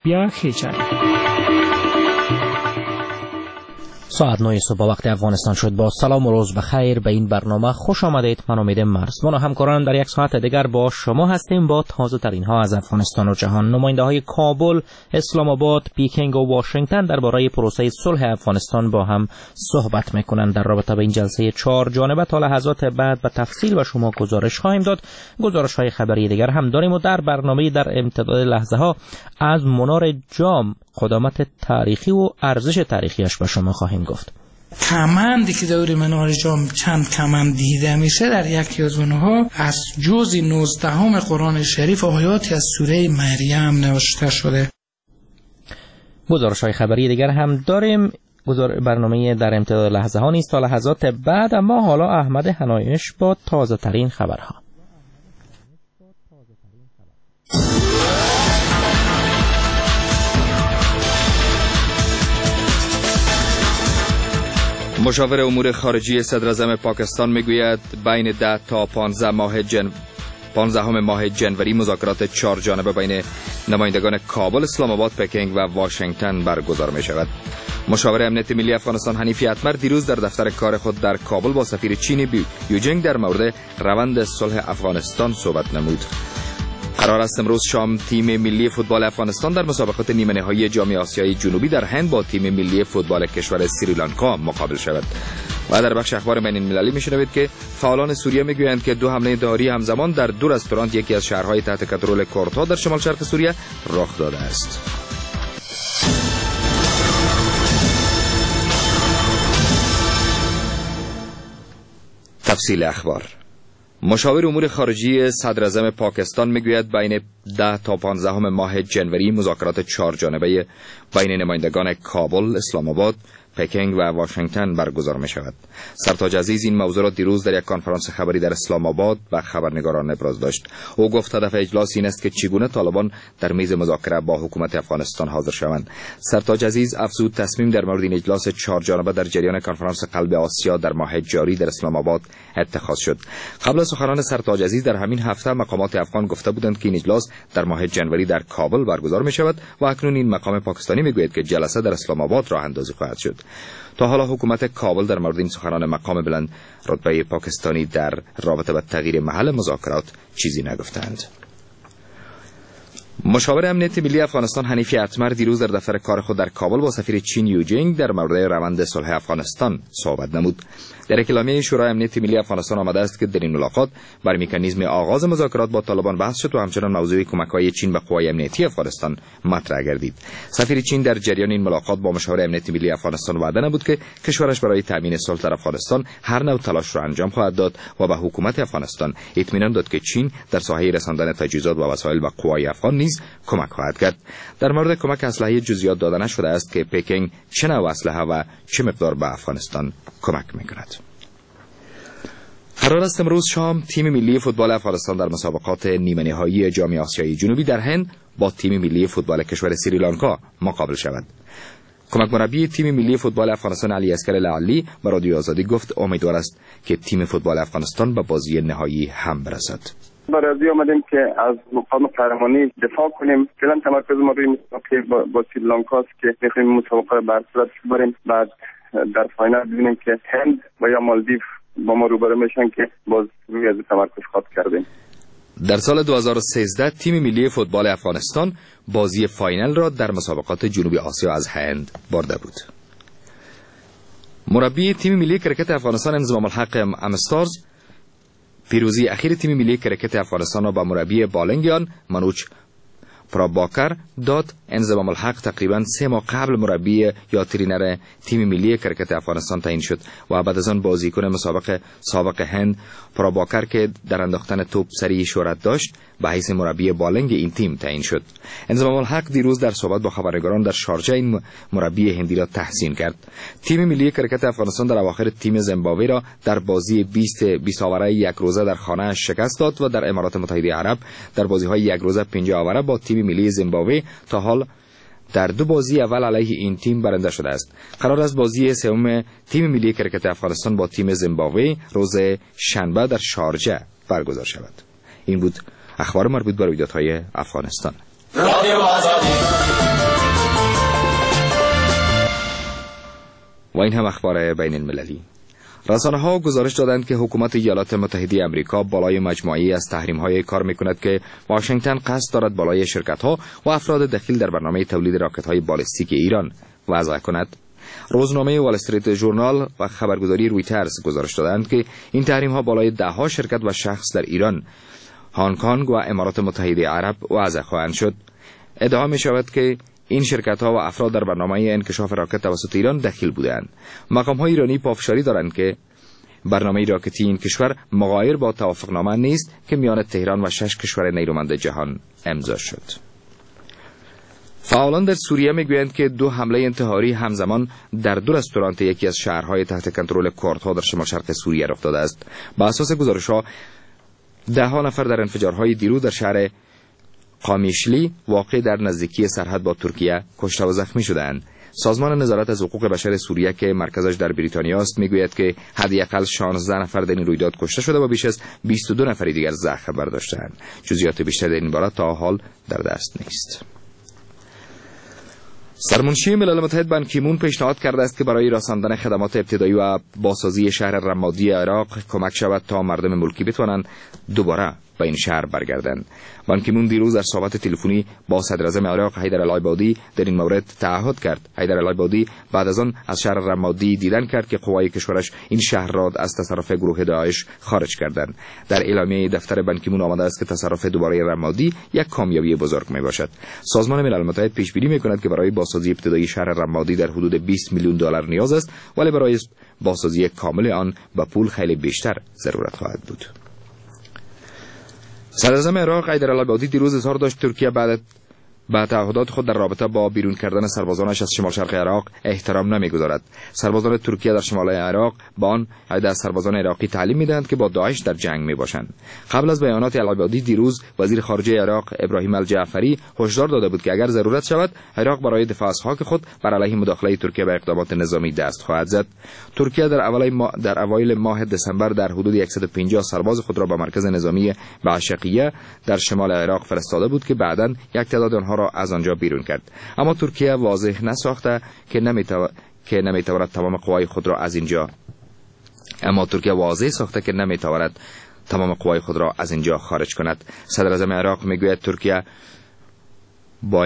بیا خیچن. ساعت 9 صبح وقت افغانستان شد. با سلام و روز بخیر به این برنامه خوش آمدید. من امید مرزبان و همکاران در یک ساعت دیگر با شما هستیم با تازه ترین ها از افغانستان و جهان. نماینده های کابل، اسلام آباد، پیکینگ و واشنگتن درباره پروسه صلح افغانستان با هم صحبت میکنند. در رابطه با این جلسه 4 جانبه تا لحظات بعد به تفصیل به شما گزارش خواهیم داد. گزارش های خبری دیگر هم داریم و در برنامه در امتداد لحظه ها از منار جام، قدامت تاریخی و ارزش تاریخیش به شما خواهیم گفت. کمندی که دور منار جام چند کمند دیده میشه، در یکی از اونها از جزء 19 قرآن شریف آیاتی از سوره مریم نوشته شده. گزارش های خبری دیگر هم داریم. برنامه در امتداد لحظه ها نیست تا لحظات بعد، اما حالا احمد حنایش با تازه ترین خبرها. مشاور امور خارجی صدر اعظم پاکستان میگوید بین 10 تا 15 ماه جنوری مذاکرات 4 جانبه بین نمایندگان کابل، اسلام آباد، پکینگ و واشنگتن برگزار می شود. مشاور امنیت ملی افغانستان حنیفی اتمر دیروز در دفتر کار خود در کابل با سفیر چین بیوجینگ در مورد روند صلح افغانستان صحبت نمود. قرار است امروز شام تیم ملی فوتبال افغانستان در مسابقات نیمه نهایی جام آسیای جنوبی در هند با تیم ملی فوتبال کشور سریلانکا مقابل شود. و در بخش اخبار بین المللی میشنوید که فعالان سوریه میگویند که 2 حمله داری همزمان در 2 رستوران یکی از شهرهای تحت کنترل کردها در شمال شرق سوریه رخ داده است. تفصیل اخبار. مشاور امور خارجی صدر اعظم پاکستان میگوید بین 10 تا 15 ماه جنوری مذاکرات 4 جانبه بین نمایندگان کابل، اسلام آباد، پکینگ و واشنگتن برگزار می شود. سرتاج عزیز این موضوع را دیروز در یک کنفرانس خبری در اسلام آباد به خبرنگاران ابراز داشت. او گفت هدف اجلاس این است که چگونه طالبان در میز مذاکره با حکومت افغانستان حاضر شوند. سرتاج عزیز افزود تصمیم در مورد این اجلاس 4 جانبه در جریان کنفرانس قلب آسیا در ماه جاری در اسلام آباد اتخاذ شد. قبل از سخنان سرتاج عزیز در همین هفته مقامات افغان گفته بودند که این اجلاس در ماه جنوری در کابل برگزار می شود و اکنون این مقام پاکستانی میگوید که جلسه در اسلام آباد راه اندازی خواهد شد. تا حالا حکومت کابل در مورد این سخنان مقام بلند رتبه پاکستانی در رابطه با تغییر محل مذاکرات چیزی نگفتند. مشاور امنیت ملی افغانستان حنیفی اتمر دیروز در دفتر کار خود در کابل با سفیر چین یوجینگ در مورد روند صلح افغانستان صحبت نمود. در اعلامیه شورای امنیت ملی افغانستان آمده است که در این ملاقات بر مکانیزم آغاز مذاکرات با طالبان بحث شد و همچنین موضوع کمک‌های چین به قوای امنیتی افغانستان مطرح گردید. سفیر چین در جریان این ملاقات با مشاور امنیت ملی افغانستان وعده نمود که کشورش برای تامین صلح در افغانستان هر نوع تلاش را انجام خواهد داد و به حکومت افغانستان اطمینان داد که چین در ساحه رساندن تجهیزات و وسایل به قوای افغان نیز کمک خواهد کرد. در مورد کمک اسلحه جزئیات داده نشده است که پکینگ چه نوع اسلحه و چه مقدار به افغانستان کمک می‌کند. قرار است امروز شام تیم ملی فوتبال افغانستان در مسابقات نیمه نهایی جام آسیای جنوبی در هند با تیم ملی فوتبال کشور سریلانکا مقابل شود. کمک مربی تیم ملی فوتبال افغانستان علی اصغر لعلی به رادیو آزادی گفت امیدوار است که تیم فوتبال افغانستان به بازی نهایی هم برسد. برای آمدیم که از مقام قهرمانی دفاع کنیم. فعلا تمرکز ما روی مسابقه با سریلانکا است که می‌خوایم مسابقه را به صورت ببریم، بعد در فاینال ببینیم که هند و یا مالدیو با ما روبرو میشن که باز روی از تمرکز خاط کردیم. در سال 2013 تیم ملی فوتبال افغانستان بازی فاینال را در مسابقات جنوبی آسیا از هند برده بود. مربی تیم ملی کرکت افغانستان انضمام الحق امستارز پیروزی اخیر تیم ملی کرکت افغانستان را با مربی بالنگیان منوچ پراباکر داد. انضمام الحق تقریبا 3 ماه قبل مربی یا ترینر تیم ملی کرکت افغانستان تعیین شد و بعد از آن بازیکن مسابقه سابق هند پراباکر که در انداختن توپ سریع شهرت داشت به حیث مربی بالنگ این تیم تعیین شد. انضمام الحق دیروز در صحبت با خبرنگاران در شارجه این مربی هندی را تحسین کرد. تیم ملی کرکت افغانستان در اواخر تیم زیمبابوه را در بازی 20 آوره یک روزه در خانه شکست داد و در امارات متحده عرب در بازی‌های یک روزه 50 آوره با تیم ملی زیمبابوه تا حال در 2 بازی اول علیه این تیم برنده شده است. قرار است بازی سوم تیم ملی کرکت افغانستان با تیم زیمبابوه روز شنبه در شارجه برگزار شود. این بود اخبار مربوط به رویدادهای افغانستان. رادیو آزادی. و این هم اخبار بین المللی. رسانه‌ها گزارش دادند که حکومت ایالات متحده آمریکا بالای مجموعه‌ای از تحریم‌های کار می‌کند که واشنگتن قصد دارد بالای شرکت‌ها و افراد دخیل در برنامه تولید راکت‌های بالستیک ایران وضع کند. روزنامه وال استریت ژورنال و خبرگزاری رویترز گزارش دادند که این تحریم‌ها بالای ده‌ها شرکت و شخص در ایران، هنگ کنگ و امارات متحده عرب وضع خواهند شد. ادعا می‌شود که این شرکت‌ها و افراد در برنامه انکشاف راکت توسط ایران دخیل بودند. مقام‌های ایرانی پافشاری دارند که برنامه راکتی این کشور مغایر با توافقنامه نیست که میان تهران و 6 کشور نیرومند جهان امضا شد. فعالان در سوریه میگویند که 2 حمله انتحاری همزمان در 2 رستوران یکی از شهرهای تحت کنترل کردها در شمال شرق سوریه رخ داده است. بر اساس گزارش‌ها 10 نفر در انفجارهای دیروز در شهر قامیشلی واقع در نزدیکی سرحد با ترکیه کشته و زخمی شدند. سازمان نظارت از حقوق بشر سوریه که مرکزش در بریتانیا است میگوید که حداقل 16 نفر در این رویداد کشته شده و بیش از 22 نفر دیگر زخم برداشتند. جزئیات بیشتر در این باره تا حال در دست نیست. سرمنشی ملل متحد بان کی مون پیشنهاد کرده است که برای رساندن خدمات ابتدایی و بازسازی شهر رمادی عراق کمک شود تا مردم ملکی بتوانند دوباره به این شهر برگردند. بان کی مون دیروز در صحبت تلفنی با صدر اعظم عراق حیدر العبادی در این مورد تعهد کرد. حیدر العبادی بعد از آن از شهر رمادی دیدن کرد که قوای کشورش این شهر را از تصرف گروه داعش خارج کردند. در اعلامیه دفتر بان کی مون آمده است که تصرف دوباره رمادی یک کامیابی بزرگ می باشد. سازمان ملل متحد پیش بینی می کند که برای بازسازی ابتدایی شهر رمادی در حدود 20 میلیون دلار نیاز است، ولی برای بازسازی کامل آن به پول خیلی بیشتر ضرورت خواهد بود. صدر اعظم عراق حیدر العبادی دیروز اظهار داشت ترکیه بعد تعهدات خود در رابطه با بیرون کردن سربازانش از شمال شرق عراق احترام نمیگذارد. سربازان ترکیه در شمال عراق با آن عدد از سربازان عراقی تعلیم میدهند که با داعش در جنگ میباشند. قبل از بیانات العبادی دیروز وزیر خارجه عراق ابراهیم الجعفری هشدار داده بود که اگر ضرورت شود عراق برای دفاع از خاک خود بر علیه مداخله ترکیه به اقدامات نظامی دست خواهد زد. ترکیه در اوایل ماه دسامبر در حدود 150 سرباز خود را به مرکز نظامی بعشقیه در شمال عراق فرستاده بود که بعداً یک تعداد آنها را از آنجا بیرون کرد. اما ترکیه واضح نساخته که نمیتواند تمام قوای خود را از اینجا خارج کند. صدر اعظم عراق میگوید ترکیه با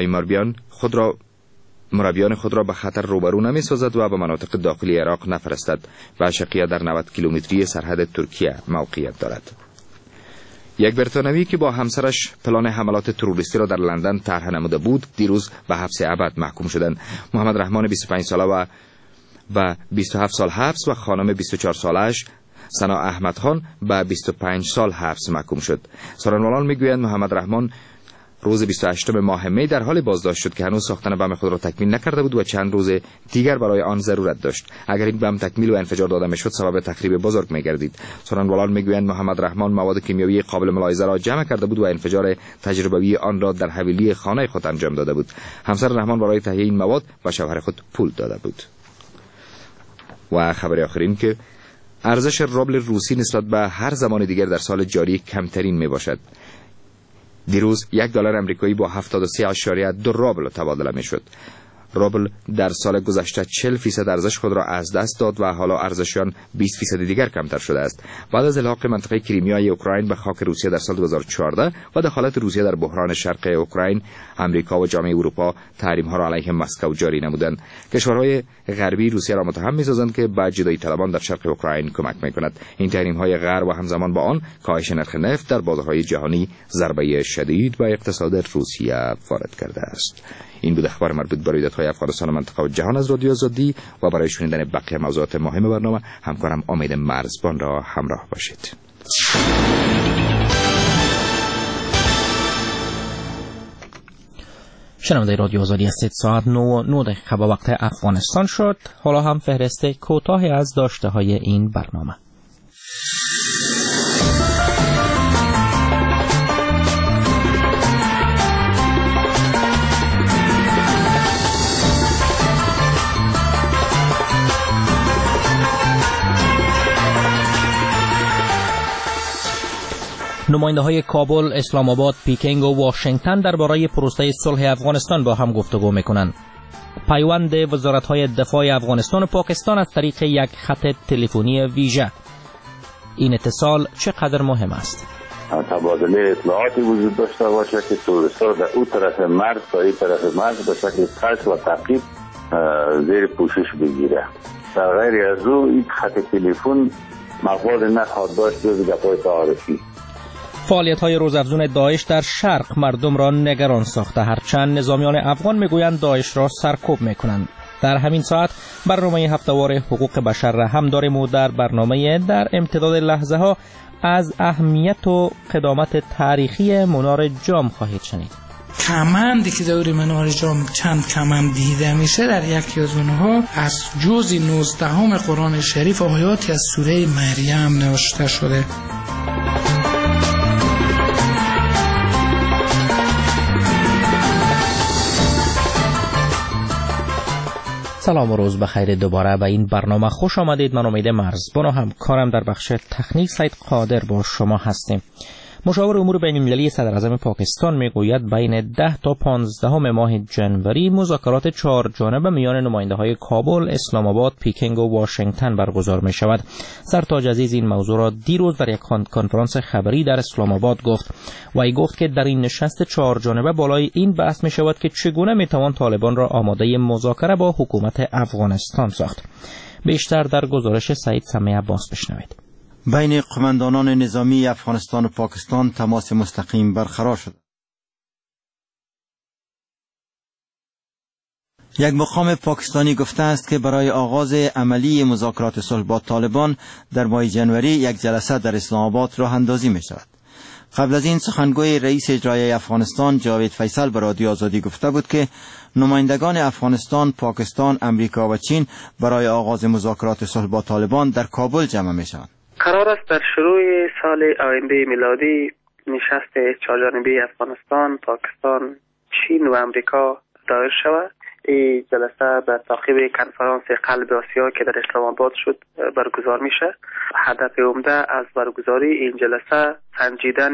مربیان خود را به خطر روبرو نمی‌سازد و به مناطق داخلی عراق نفرستد. بعشقیه در 90 کیلومتری سرحد ترکیه موقعیت دارد. یک بریتانیایی که با همسرش پلان حملات تروریستی را در لندن طرح نموده بود دیروز به حبس ابد محکوم شدند. محمد رحمان 25 ساله و 27 سال حبس و خانم 24 سالش سنا احمد خان به 25 سال حبس محکوم شد. سخنرانان میگویند محمد رحمان روز 28 ماه می در حال بازداشت شد که هنوز ساختن بم خود را تکمیل نکرده بود و چند روز دیگر برای آن ضرورت داشت. اگر این بم تکمیل و انفجار داده میشد سبب تخریب بزرگ میگردید. سخنرانان میگویند محمد رحمان مواد کیمیایی قابل ملاحظه را جمع کرده بود و انفجار تجربوی آن را در حویلی خانه خود انجام داده بود. همسر رحمان برای تهیه این مواد به شوهر خود پول داده بود. و خبر آخرین که ارزش روبل روسی نسبت به هر زمان دیگر در سال جاری کمترین می باشد. دیروز یک دلار آمریکایی با 73.2 روبل تبادله می شد. روبل در سال گذشته 40% ارزش خود را از دست داد و حالا ارزش آن 20% دیگر کمتر شده است. بعد از الحاق منطقه کریمیای اوکراین به خاک روسیه در سال 2014 و دخالت روسیه در بحران شرق اوکراین، آمریکا و جامعه اروپا تحریم‌ها را علیه مسکو جاری نمودند. کشورهای غربی روسیه را متهم می‌سازند که به جدایی طلبان در شرق اوکراین کمک می‌کند. این تحریم‌های غرب و همزمان با آن کاهش نرخ نفت در بازارهای جهانی ضربه شدید به اقتصاد روسیه وارد کرده است. این بود اخبار مربوط به رویدادهای افغانستان و منطقه و جهان از رادیو آزادی و برای شنیدن بقیه موضوعات مهم برنامه همکارم امید مرزبان را همراه باشید. شنونده رادیو آزادی است. 9:09 به وقت افغانستان شد. حالا هم فهرست کوتاهی از داشته های این برنامه. نماینده‌های کابل، اسلام آباد، پیکنگ و واشنگتن درباره پروسه صلح افغانستان با هم گفتگو می‌کنند. پیوند وزارت‌های دفاع افغانستان و پاکستان از طریق یک خط تلفنی ویژه. این اتصال چقدر مهم است؟ تبادله اطلاعاتی وجود داشته باشه که تروریست‌ها در اون طرف مرز تا این طرف مرز به شکل قصد و تعقیب زیر پوشش بگیره. در غیر از او این خط تلفن مقبول نخواهد داشت جز گپ‌های تعارفی. فعالیت‌های روزافزون داعش در شرق مردم را نگران ساخته، هرچند نظامیان افغان میگویند داعش را سرکوب میکنند. در همین ساعت برنامه هفته‌وار حقوق بشر را هم داریم و در برنامه در امتداد لحظه ها از اهمیت و قدامت تاریخی منار جام خواهید شنید. کمندی که دور منار جام چند کمند دیده میشه، در یکی از اونها از جز 19 قرآن شریف آیاتی از سوره مریم نوشته شده. سلام و روز بخیر. دوباره به این برنامه خوش آمدید. من امید مرزبان و همکارم در بخش تکنیک سید قادر با شما هستیم. مشاور امور بین المللی صدر اعظم پاکستان میگوید بین 10 تا 15 ماه جنوری مذاکرات 4 جانبه میان نماینده‌های کابل، اسلام آباد، پیکنگ و واشنگتن برگزار می شود. سرتاج عزیز این موضوع را دیروز در یک کنفرانس خبری در اسلام آباد گفت و ای گفت که در این نشست 4 جانبه بالای این بحث می شود که چگونه می توان طالبان را آماده مذاکره با حکومت افغانستان ساخت. بیشتر در گزارش سعید سمیع عباس بشنوید. بین قماندانان نظامی افغانستان و پاکستان تماس مستقیم برقرار شد. یک مقام پاکستانی گفته است که برای آغاز عملی مذاکرات صلح با طالبان در ماه جنوری یک جلسه در اسلام آباد راه اندازی می شود. قبل از این سخنگوی رئیس اجرایی افغانستان جاوید فیصل به رادیو آزادی گفته بود که نمایندگان افغانستان، پاکستان، امریکا و چین برای آغاز مذاکرات صلح با طالبان در کابل جمع می شوند. قرار است در شروع سال آینده میلادی نشست 4 جانبه افغانستان، پاکستان، چین و امریکا دایر شود. این جلسه به تعقیب کنفرانس قلب آسیا که در اسلام آباد شد برگزار میشه. هدف عمده از برگزاری این جلسه سنجیدن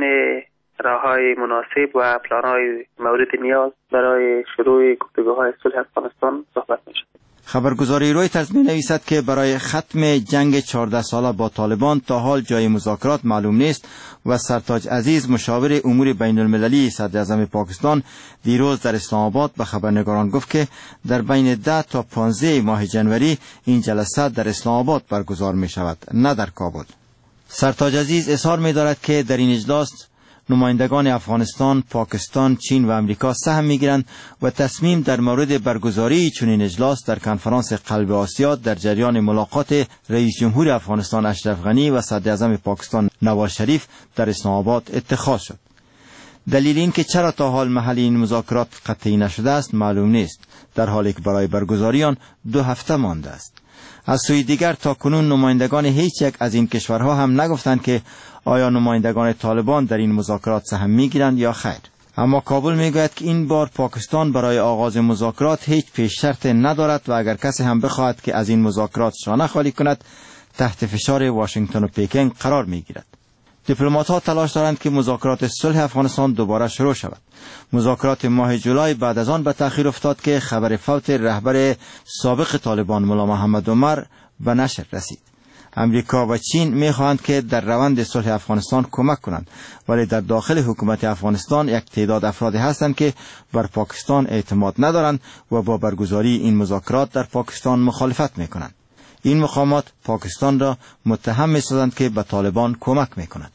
راههای مناسب و پلانهای مورد نیاز برای شروع گفتگوهای صلح افغانستان صحبت میشه. خبرگزاری رویترز می نویسد که برای ختم جنگ 14 ساله با طالبان تا حال جای مذاکرات معلوم نیست و سرتاج عزیز مشاور امور بین المللی صدر اعظم پاکستان دیروز در اسلام آباد به خبرنگاران گفت که در بین 10 تا 15 ماه جنوری این جلسه در اسلام آباد برگزار می شود، نه در کابل. سرتاج عزیز اظهار می دارد که در این اجلاس نمایندگان افغانستان، پاکستان، چین و امریکا سهم می‌گیرند و تصمیم در مورد برگزاری چنین اجلاس در کنفرانس قلب آسیا در جریان ملاقات رئیس جمهور افغانستان اشرف غنی و صدر اعظم پاکستان نواز شریف در اسلام آباد اتخاذ شد. دلیل این که چرا تا حال محل این مذاکرات قطعی نشده است معلوم نیست، در حالی که برای برگزاری آن 2 هفته مانده است. از سوی دیگر تا کنون نمایندگان هیچ یک از این کشورها هم نگفتند که آیا نمایندگان طالبان در این مذاکرات سهم میگیرند یا خیر. اما کابل میگوید که این بار پاکستان برای آغاز مذاکرات هیچ پیش شرط ندارد و اگر کسی هم بخواهد که از این مذاکرات شانه خالی کند تحت فشار واشنگتن و پیکنگ قرار میگیرد. دیپلمات‌ها تلاش دارند که مذاکرات صلح افغانستان دوباره شروع شود. مذاکرات ماه جولای بعد از آن به تأخیر افتاد که خبر فوت رهبر سابق طالبان ملا محمد عمر به نشر رسید. امریکا و چین می‌خواهند که در روند صلح افغانستان کمک کنند، ولی در داخل حکومت افغانستان یک تعداد افرادی هستند که بر پاکستان اعتماد ندارند و با برگزاری این مذاکرات در پاکستان مخالفت می‌کنند. این مقامات پاکستان را متهم می‌سازند که به طالبان کمک می‌کند.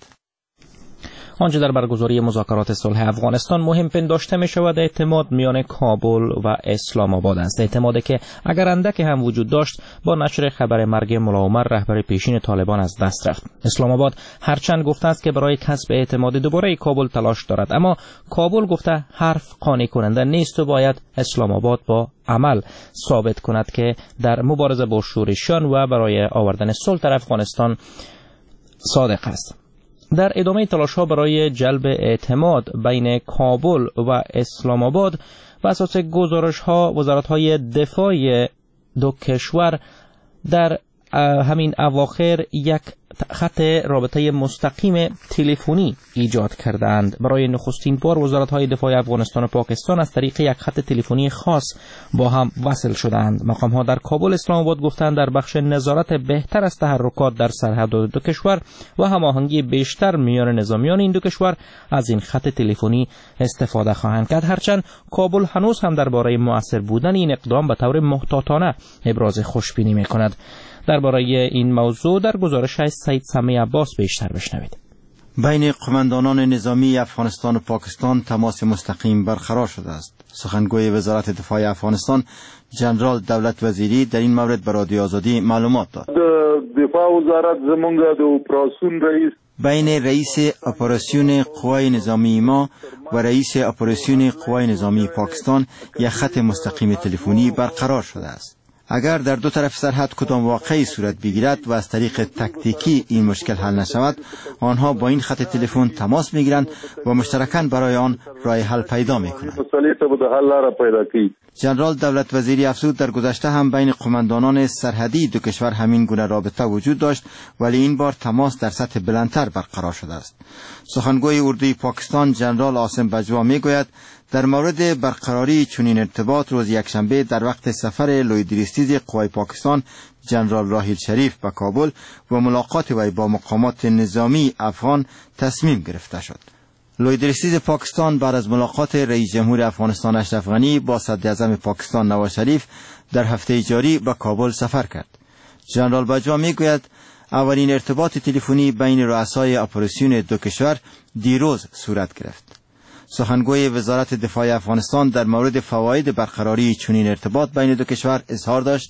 آنچه در برگزاری مذاکرات صلح افغانستان مهم پنداشته می شود اعتماد میان کابل و اسلام آباد است. اعتمادی که اگر اندک هم وجود داشت با نشر خبر مرگ ملا عمر رهبر پیشین طالبان از دست رفت. اسلام آباد هرچند گفته است که برای کسب اعتماد دوباره کابل تلاش دارد، اما کابل گفته حرف قانع کننده نیست و باید اسلام آباد با عمل ثابت کند که در مبارزه با شورشیان و برای آوردن صلح در افغانستان صادق است. در ادامه تلاش‌ها برای جلب اعتماد بین کابل و اسلام آباد و اساس گزارش‌ها وزارت‌های دفاع دو کشور در همین اواخر یک خط رابطه مستقیم تلفنی ایجاد کردند. برای نخستین بار وزارت‌های دفاع افغانستان و پاکستان از طریق یک خط تلفنی خاص با هم وصل شدند. مقام‌ها در کابل اسلام آباد گفتند در بخش نظارت بهتر از تحرکات در سرحدات دو کشور و هماهنگی بیشتر میان نظامیان این دو کشور از این خط تلفنی استفاده خواهند کرد. هرچند کابل هنوز هم درباره مؤثر بودن این اقدام به طور محتاطانه ابراز خوشبینی می‌کند. درباره این موضوع در گزارش سید سمی عباس بیشتر بشنوید. بین قماندانان نظامی افغانستان و پاکستان تماس مستقیم برقرار شده است. سخنگوی وزارت دفاع افغانستان جنرال دولت وزیری در این مورد به رادیو آزادی معلومات داد. دفاع وزارت زمونږ د اپراسیون رئیس بین رئیس اپراسیون قوای نظامی ما و رئیس اپراسیون قوای نظامی پاکستان یک خط مستقیم تلفنی برقرار شده است. اگر در دو طرف سرحد کدام واقعی صورت بگیرد و از طریق تکتیکی این مشکل حل نشود، آنها با این خط تلفن تماس میگیرند و مشترکاً برای آن راه حل پیدا میکنند. جنرال دولت وزیری افزود در گذشته هم بین قماندانان سرحدی دو کشور همین گونه رابطه وجود داشت، ولی این بار تماس در سطح بلندتر برقرار شده است. سخنگوی اردوی پاکستان جنرال عاصم بجوا میگوید در مورد برقراری چنین ارتباط روز یکشنبه در وقت سفر لویدریستیز قوای پاکستان جنرال راحیل شریف به کابل و ملاقات وی با مقامات نظامی افغان تصمیم گرفته شد. لویدریستیز پاکستان بعد از ملاقات رئیس جمهور افغانستان اشرف غنی با صدر اعظم پاکستان نواز شریف در هفته جاری به کابل سفر کرد. جنرال بجوا میگوید اولین ارتباط تلفنی بین رؤسای اپراسیون دو کشور دیروز صورت گرفت. سخنگوی وزارت دفاع افغانستان در مورد فواید برقراری چنین ارتباط بین دو کشور اظهار داشت.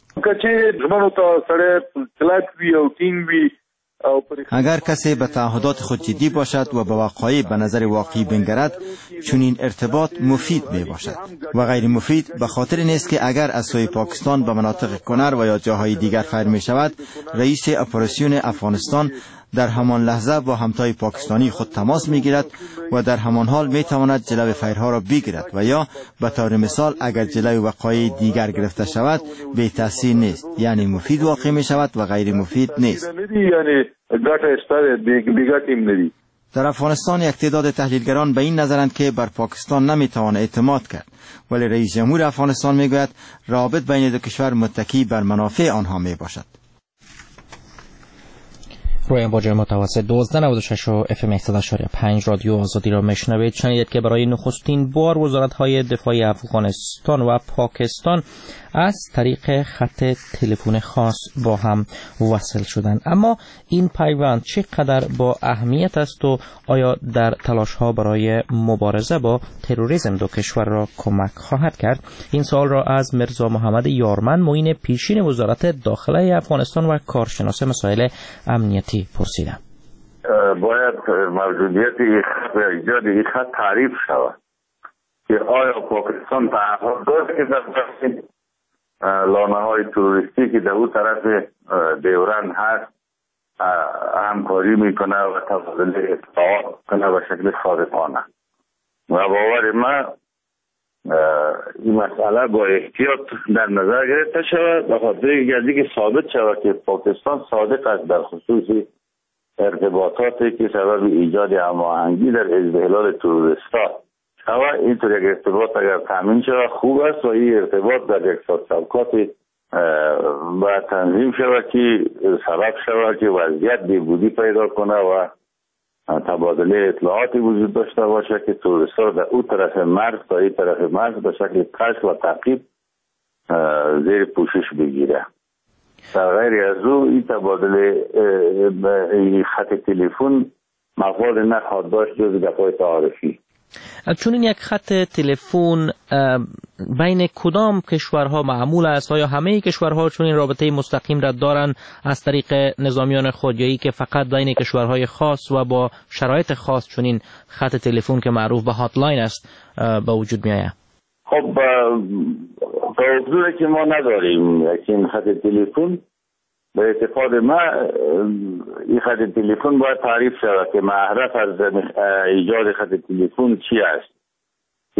اگر کسی به تعهدات خود جدی باشد و به وقایع به نظر واقعی بنگرد، چنین ارتباط مفید می باشد و غیر مفید به خاطر نیست که اگر از سوی پاکستان به مناطق کنر و یا جاهای دیگر فیر می شود، رئیس اپراسیون افغانستان در همان لحظه با همتای پاکستانی خود تماس می گیرد و در همان حال می تواند جلوی فیرها را بگیرد و یا به طور مثال اگر جلوی وقایع دیگر گرفته شود بی تاثیر نیست، یعنی مفید واقع می شود و غیر مفید نیست. در افغانستان یک تعداد تحلیلگران به این نظرند که بر پاکستان نمی توان اعتماد کرد، ولی رئیس جمهور افغانستان می گوید روابط بین دو کشور متکی بر منافع آنها می باشد. روی امواج متوسط 1296 و FM 100.5 رادیو آزادی را میشنوید. شنیدید که برای نخستین بار وزارت‌های دفاع افغانستان و پاکستان از طریق خط تلفن خاص با هم وصل شدند. اما این پیوند چقدر با اهمیت است و آیا در تلاش‌ها برای مبارزه با تروریسم دو کشور را کمک خواهد کرد؟ این سوال را از مرزا محمد یارمن، معین پیشین وزارت داخله افغانستان و کارشناس مسائل امنیتی پرسیدم. باید موجودیت ایجاد این خط تعریف شود که آیا پاکستان تعهد داشت که در لانه‌های تروریستی که در اون طرف دیورند هست همکاری میکنه و تبادل اطلاعات کنه به شکل صادقانه. و باور ما این مسئله با احتیاط در نظر گرفته شود به خاطر اینکه ثابت شود که پاکستان صادق است در خصوص ارتباطاتی که سبب ایجاد هماهنگی در ازدحلال تروریستا شود. اینطور یک ارتباط اگر تامین شود خوب است و این ارتباط در یک سابقات و تنظیم شود که سبب شود که وضعیت بهبودی پیدا کنه و تبادله اطلاعاتی وجود داشته باشه که تروریستا در اون طرف مرز تا این طرف مرز به شکل کشف و تعقیب زیر پوشش بگیره. در غیر از او این تبادله خط تلفن مفاد نخواهد داشت جز دفاع تعارفی. چون این یک خط تلفن بین کدام کشورها معمول است؟ آیا همه کشورها چون این رابطه مستقیم را دارند از طریق نظامیان خود، یا ای که فقط بین کشورهای خاص و با شرایط خاص چون این خط تلفن که معروف به هاتلاین است به وجود می آید؟ خب تا حضوری که ما نداریم این خط تلفن، به اعتقاد ما این خط تلفن باید تعریف شود که محرف از ایجاد خط تلفن چی است که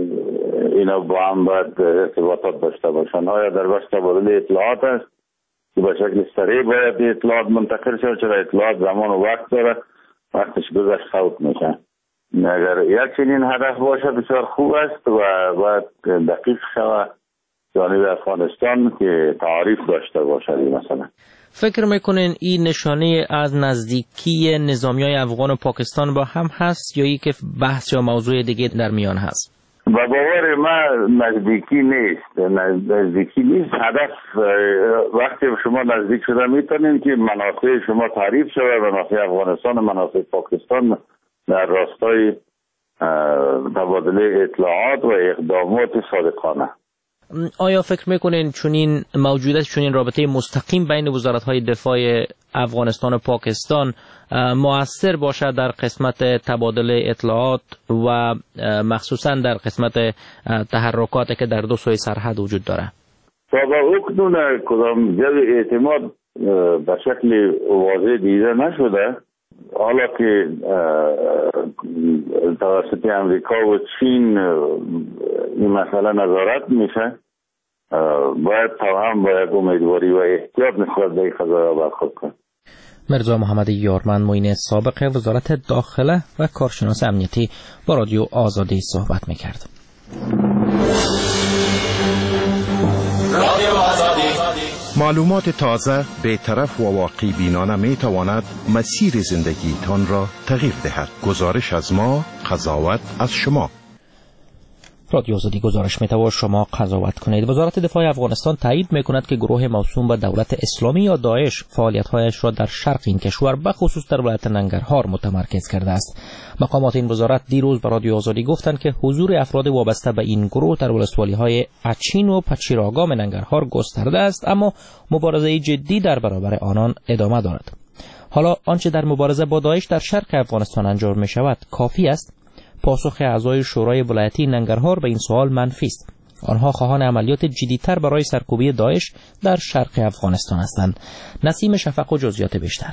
اینا با هم باید ارتباطات داشته باشند. آیا در بخش تبادل اطلاعات است که به شکل سریع باید اطلاعات منتقل شد، چرا اطلاعات زمان و وقت داره، وقتش گذشت فوت میشه. اگر یک چنین هدف باشه بسیار خوب است و باید دقیق شود جانب افغانستان که تعریف داشته باشه. مثلا فکر میکنین این نشانه از نزدیکی نظامیای افغان و پاکستان با هم هست یا ای که بحث یا موضوع دیگه در میان هست؟ و باور ما نزدیکی نیست. هدف وقتی شما نزدیک شده میتونین که منافع شما تعریف شود، منافع افغانستان و منافع پاکستان در راستای تبادله اطلاعات و اقدامات صادقانه. آیا فکر میکنین چنین موجودیت چنین رابطه مستقیم بین وزارت‌های دفاع افغانستان و پاکستان مؤثر باشد در قسمت تبادل اطلاعات و مخصوصا در قسمت تحرکاتی که در دو سوی سرحد وجود داره؟ تا به اکنون کدام جای اعتماد به شکل واضح دیده نشده. حالا که توسط امریکا و چین این مسئله نظارت میشه، باید تا هم باید امیدواری و احتیاط نسبت به این قضایا برخورد کنیم. مرزا محمد یارمند معین سابق وزارت داخله و کارشناس امنیتی با رادیو آزادی صحبت میکرد. معلومات تازه، بی‌طرف و واقعی بینانه می تواند مسیر زندگیتان را تغییر دهد. گزارش از ما، قضاوت از شما. رادیو آزادی گزارش میتواند شما قضاوت کنید. وزارت دفاع افغانستان تایید میکند که گروه موسوم به دولت اسلامی یا داعش فعالیت‌هایش را در شرق این کشور به خصوص در ولایت ننگرهار متمرکز کرده است. مقامات این وزارت دیروز به رادیو آزادی گفتند که حضور افراد وابسته به این گروه در ولسوالی‌های اچین و پچیراگام ننگرهار گسترده است، اما مبارزه جدی در برابر آنان ادامه دارد. حالا آنچه در مبارزه با داعش در شرق افغانستان انجام می‌شود کافی است؟ پاسخ اعضای شورای ولایتی ننگرهار به این سوال منفی است. آنها خواهان عملیات جدی‌تر برای سرکوبی داعش در شرق افغانستان هستند. نسیم شفق و جزئیات بیشتر.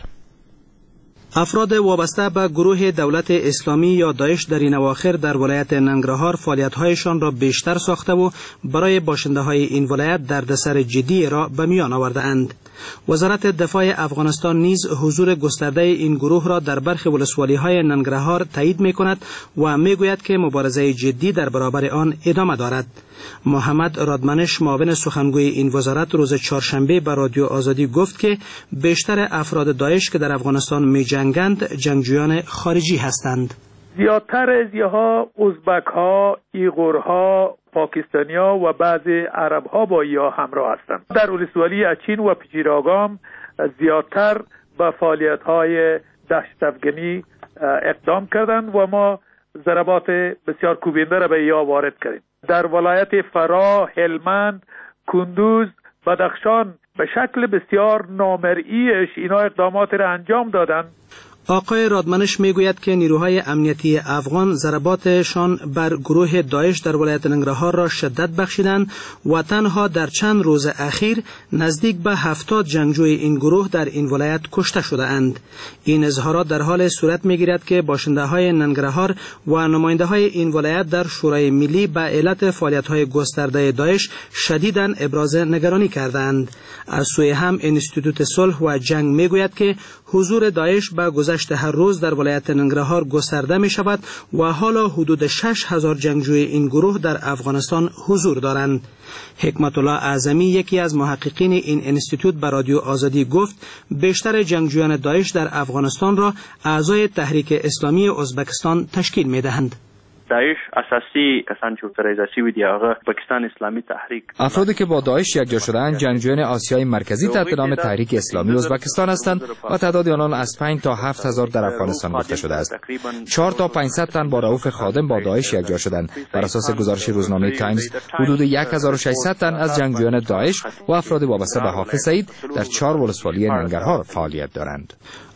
افراد وابسته به گروه دولت اسلامی یا داعش در این اواخر در ولایت ننگرهار فعالیت‌هایشان را بیشتر ساخته و برای باشنده‌های این ولایت دردسر جدی را به میان آورده‌اند. وزارت دفاع افغانستان نیز حضور گسترده این گروه را در برخی ولسوالی‌های ننگرهار تایید می‌کند و می‌گوید که مبارزه جدی در برابر آن ادامه دارد. محمد رادمنش معاون سخنگوی این وزارت روز چهارشنبه به رادیو آزادی گفت که بیشتر افراد داعش که در افغانستان می‌جنگند جنگجویان خارجی هستند. زیادتر از اینها ازبک‌ها، ایغورها، پاکستانی‌ها و بعضی عرب‌ها با یا همراه هستند. در ولسوالی اچین و پچیراگام زیادتر به فعالیت‌های دهشت افغانی اقدام کردند و ما ضربات بسیار کوبنده را به یا وارد کردیم. در ولایت فراه، هلمند، کندوز، بدخشان به شکل بسیار نامرئیش اینا اقدامات را انجام دادند. آقای رادمنش میگوید که نیروهای امنیتی افغان ضرباتشان بر گروه داعش در ولایت ننگرهار را شدت بخشیدند و تنها در چند روز اخیر نزدیک به 70 جنگجوی این گروه در این ولایت کشته شده اند. این اظهارات در حال صورت میگیرد که باشنده‌های ننگرهار و نماینده‌های این ولایت در شورای ملی به علت فعالیت‌های گسترده داعش شدیداً ابراز نگرانی کردند. از سوی هم انستیتوت صلح و جنگ میگوید که حضور داعش به گذشت هر روز در ولایت ننگرهار گسترده می شود و حالا حدود 6000 جنگجوی این گروه در افغانستان حضور دارند. حکمت الله اعظمی یکی از محققین این انستیتوت به رادیو آزادی گفت بیشتر جنگجویان داعش در افغانستان را اعضای تحریک اسلامی ازبکستان تشکیل می دهند. داعش اساسی کسان چې اترایزاسی وي هغه پاکستان اسلامی تحریک افرادی که با داعش یکجا شده‌اند جنگجویان آسیای مرکزی تحت نام تحریک اسلامی ازبکستان هستند و تعداد آنان از 5 تا 7000 در افغانستان گفته شده است. 4 تا 500 تن با رؤوف خادم با داعش یکجا شدند. بر اساس گزارش روزنامه تایمز حدود 1600 تن از جنگجویان داعش و افراد وابسته به حافظ سعید در 4 ولسوالی ننگرهار فعالیت دارند.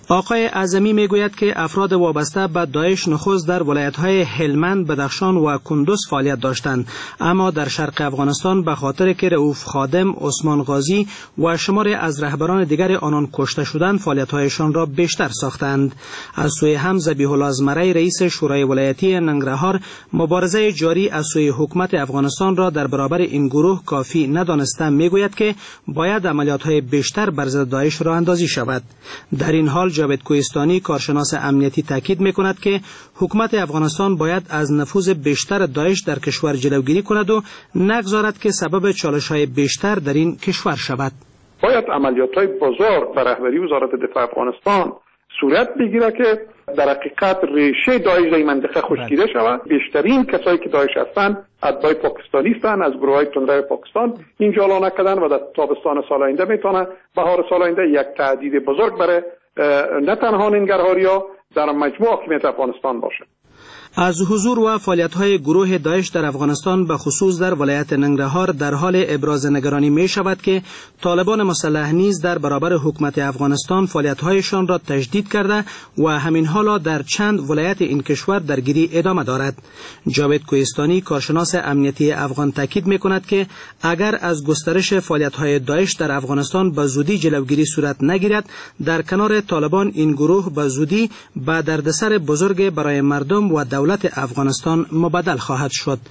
آقای اعظمی میگوید که افراد وابسته به داعش نخست در ولایت‌های هلمند، بدخشان و کندوز فعالیت داشتند، اما در شرق افغانستان به خاطر که رؤوف خادم، عثمان غازی و شماری از رهبران دیگر آنان کشته شدند، فعالیت‌هایشان را بیشتر ساختند. از سوی هم ذبیح الله ازمرعی رئیس شورای ولایتی ننگرهار مبارزه جاری از سوی حکومت افغانستان را در برابر این گروه کافی ندانسته میگوید که باید عملیات‌های بیشتر بر ضد داعش راه اندازی شود. در این حال جاوید کوهستانی کارشناس امنیتی تاکید می‌کند که حکومت افغانستان باید از نفوذ بیشتر داعش در کشور جلوگیری کند و نگذارد که سبب چالش‌های بیشتر در این کشور شود. باید عملیات‌های بزرگ بر رهبری وزارت دفاع افغانستان صورت بگیره که در حقیقت ریشه داعش در این منطقه خشکیده شود. بیشترین کسایی که داعش هستند اتباع پاکستانی هستند، از گروه‌های تندرو پاکستان اینجا اعلام کردن و در تابستان سال آینده میتونه، بهار سال آینده یک تهدید بزرگ برای نه تنها ننگرهاریا در مجموع حاکمیت افغانستان باشه. از حضور و فعالیت‌های گروه داعش در افغانستان به خصوص در ولایت ننگرهار در حال ابراز نگرانی می شود که طالبان مسلح نیز در برابر حکومت افغانستان فعالیت‌هایشان را تجدید کرده و همین حالا در چند ولایت این کشور درگیری ادامه دارد. جاوید کوهستانی کارشناس امنیتی افغان تاکید می‌کند که اگر از گسترش فعالیت‌های داعش در افغانستان به زودی جلوگیری صورت نگیرد، در کنار طالبان این گروه به زودی به دردسر بزرگ برای مردم و دولت افغانستان مبدل خواهد شد.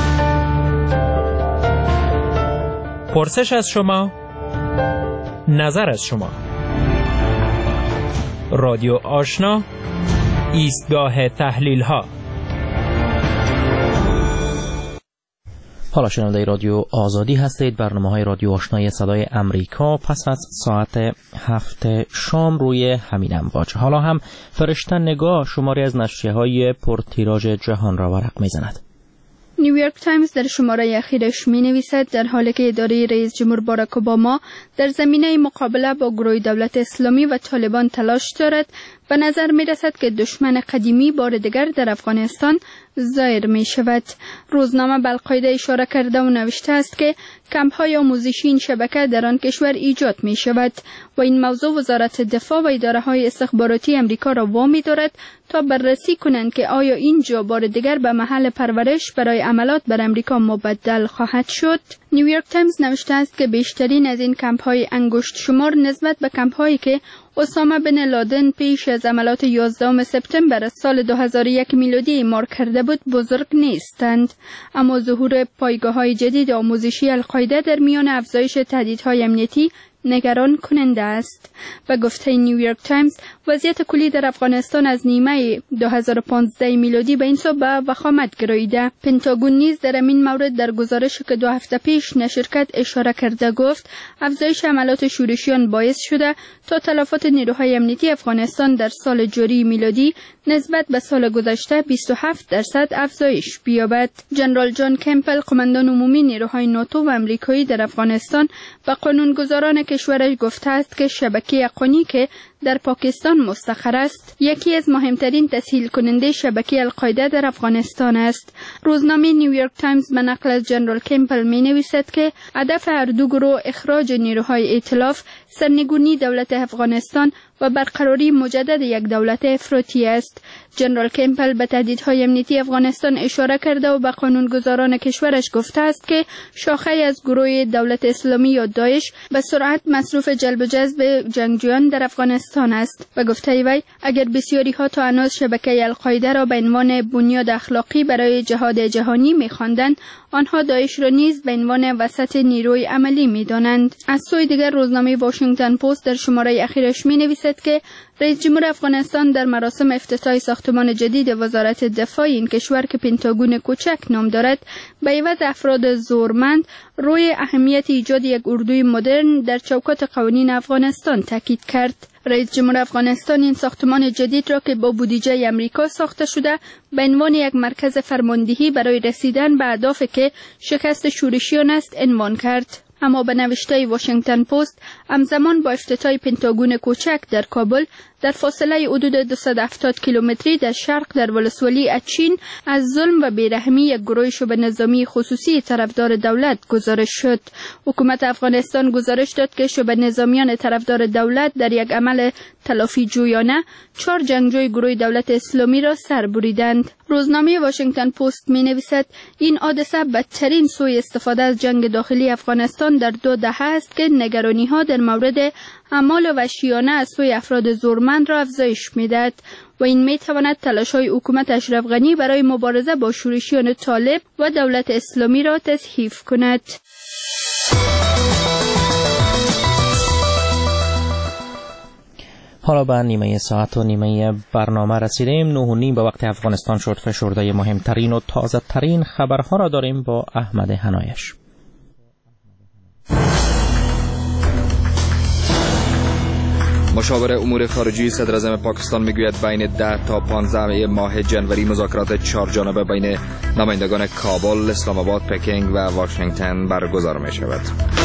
پرسش از شما، نظر از شما. رادیو آشنا، ایستگاه تحلیل ها. حالا شنونده رادیو آزادی هستید. برنامه‌های رادیو آشنای صدای امریکا پس از ساعت 7 شام روی همین امواج. حالا هم فرشته نگاه شماری از نشریه‌های پرتیراژ جهان را ورق می‌زند. نیویورک تایمز در شماره اخیرش می‌نویسد در حالی که اداره رئیس جمهور باراک اوباما در زمینه مقابله با گروه دولت اسلامی و طالبان تلاش دارد، به نظر می رسد که دشمن قدیمی بار دیگر در افغانستان ظاهر می شود. روزنامه به القاعده اشاره کرده و نوشته است که کمپ‌های آموزشی این شبکه در آن کشور ایجاد می شود و این موضوع وزارت دفاع و اداره‌های استخباراتی امریکا را وامی دارد تا بررسی کنند که آیا اینجا بار دیگر به محل پرورش برای عملیات بر امریکا مبدل خواهد شد. نیویورک تایمز نوشته است که بیشترین از این کمپ‌های انگشت شمار نسبت به کمپ‌هایی که اسامه بن لادن پیش از عملیات 11 سپتامبر سال 2001 میلادی اعمار کرده بود بزرگ نیستند، اما ظهور پایگاه‌های جدید آموزشی القاعده در میان افزایش تهدیدهای امنیتی نگران کننده است. و گفته نیویورک تایمز وضعیت کلی در افغانستان از نیمه 2015 میلادی به این سو به وخامت گراییده. پنتاگون نیز در این مورد در گزارشی که 2 هفته پیش نشر کرد اشاره کرده گفت افزایش عملیات شورشیان باعث شده تا تلفات نیروهای امنیتی افغانستان در سال جاری میلادی نسبت به سال گذشته 27% افزایش بیابد. جنرال جان کمپل قماندان عمومی نیروهای ناتو و آمریکایی در افغانستان به قانونگذاران کشورش گفته است که شبکه اقانی که در پاکستان مستقر است یکی از مهمترین تسهیل کننده شبکه القاعده در افغانستان است. روزنامه نیویورک تایمز به نقل از جنرال کمپل می نویسد که هدف هر دو گروه اخراج نیروهای ائتلاف، سرنگونی دولت افغانستان و برقراری مجدد یک دولت افراطی است. جنرال کمپل به تهدیدهای امنیتی افغانستان اشاره کرده و به قانونگذاران کشورش گفته است که شاخه از گروه دولت اسلامی یا داعش به سرعت مصروف جلب و جذب جنگجویان در افغانستان است. و گفته وی اگر بسیاری ها تا هنوز شبکه القاعده را به عنوان بنیاد اخلاقی برای جهاد جهانی می‌خواندند، آنها داعش را نیز به عنوان وسط نیروی عملی می‌دانند. از سوی دیگر روزنامه واشنگتن پست در شماره اخیرش می‌نویسد که رئیس جمهور افغانستان در مراسم افتتاح ساختمان جدید وزارت دفاع این کشور که پنتاگون کوچک نام دارد به عوض افراد زورمند روی اهمیت ایجاد یک اردوی مدرن در چوکات قوانین افغانستان تاکید کرد. رئیس جمهور افغانستان این ساختمان جدید را که با بودجه آمریکا ساخته شده به عنوان یک مرکز فرماندهی برای رسیدن به اهدافی که شکست شورشیان است عنوان کرد. اما به نوشته واشنگتن پست همزمان با افتتاح پنتاگون کوچک در کابل، در فاصله حدود 270 کیلومتری در شرق در ولسوالی اچین از ظلم و بیرحمی یک گروه شبه نظامی خصوصی طرفدار دولت گزارش شد. حکومت افغانستان گزارش داد که شبه نظامیان طرفدار دولت در یک عمل تلافی جویانه 4 جنگجوی گروه دولت اسلامی را سر بریدند. روزنامه واشنگتن پست می نویسد این حادثه بدترین سوء استفاده از جنگ داخلی افغانستان در 2 دهه است که نگرانی ها در مورد اعمال وحشیانه از سوی افراد زورمند را افزایش می‌دهد و این می‌تواند تلاش‌های حکومت اشرف غنی برای مبارزه با شورشیان طالب و دولت اسلامی را تضعیف کند. حالا به نیمه ساعت و نیمه برنامه رسیدیم. 9:30 به وقت افغانستان شد. فشرده مهمترین و تازه ترین خبرها را داریم با احمد حنایش. مشاور امور خارجی صدر اعظم پاکستان میگوید بین 10 تا 15 ماه جنوری مذاکرات 4 جانبه بین نمایندگان کابل، اسلام آباد، پکینگ و واشنگتن برگزار می شود.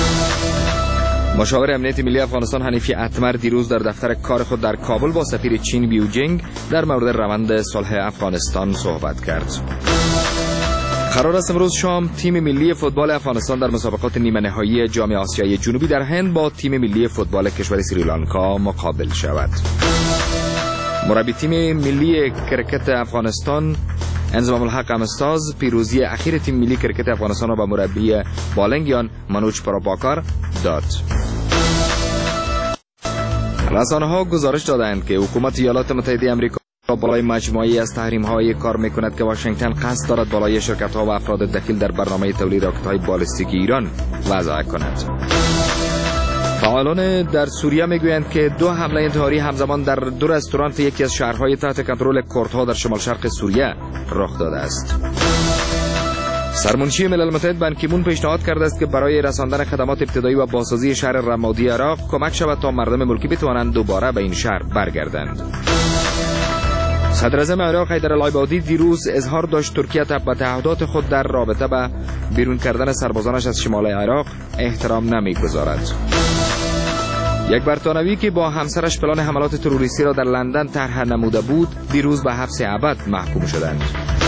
مشاور امنیت ملی افغانستان حنیفی اتمر دیروز در دفتر کار خود در کابل با سفیر چین بیوجینگ در مورد روند صلح افغانستان صحبت کرد. قرار است امروز شام تیم ملی فوتبال افغانستان در مسابقات نیمه نهایی جام آسیای جنوبی در هند با تیم ملی فوتبال کشور سریلانکا مقابل شود. مربی تیم ملی کرکت افغانستان انضمام الحق امستاز پیروزی اخیر تیم ملی کرکت افغانستان را به مربی بالنگیان منوج پراپاکار داد. رسانه‌ها گزارش دادند که حکومت ایالات متحده آمریکا بالای مجموعی از تحریم‌های کار می‌کند که واشنگتن قصد دارد بالای شرکت‌ها و افراد دخیل در برنامه تولید راکت‌های بالستیک ایران وضع کند. فعالان در سوریه میگویند که 2 حمله انتحاری همزمان در 2 رستوران یکی از شهرهای تحت کنترل کردها در شمال شرق سوریه رخ داده است. سرمنشی ملل متحد بان کی مون پیشنهاد کرده است که برای رساندن خدمات ابتدایی و بازسازی شهر رمادی عراق کمک شود تا مردم ملکی بتوانند دوباره به این شهر برگردند. صدر اعظم عراق حیدر العبادی دیروز اظهار داشت ترکیه به تعهدات خود در رابطه با بیرون کردن سربازانش از شمال عراق احترام نمیگذارد. یک برتانوی که با همسرش پلان حملات تروریستی را در لندن طرح نموده بود دیروز به حبس ابد محکوم شدند.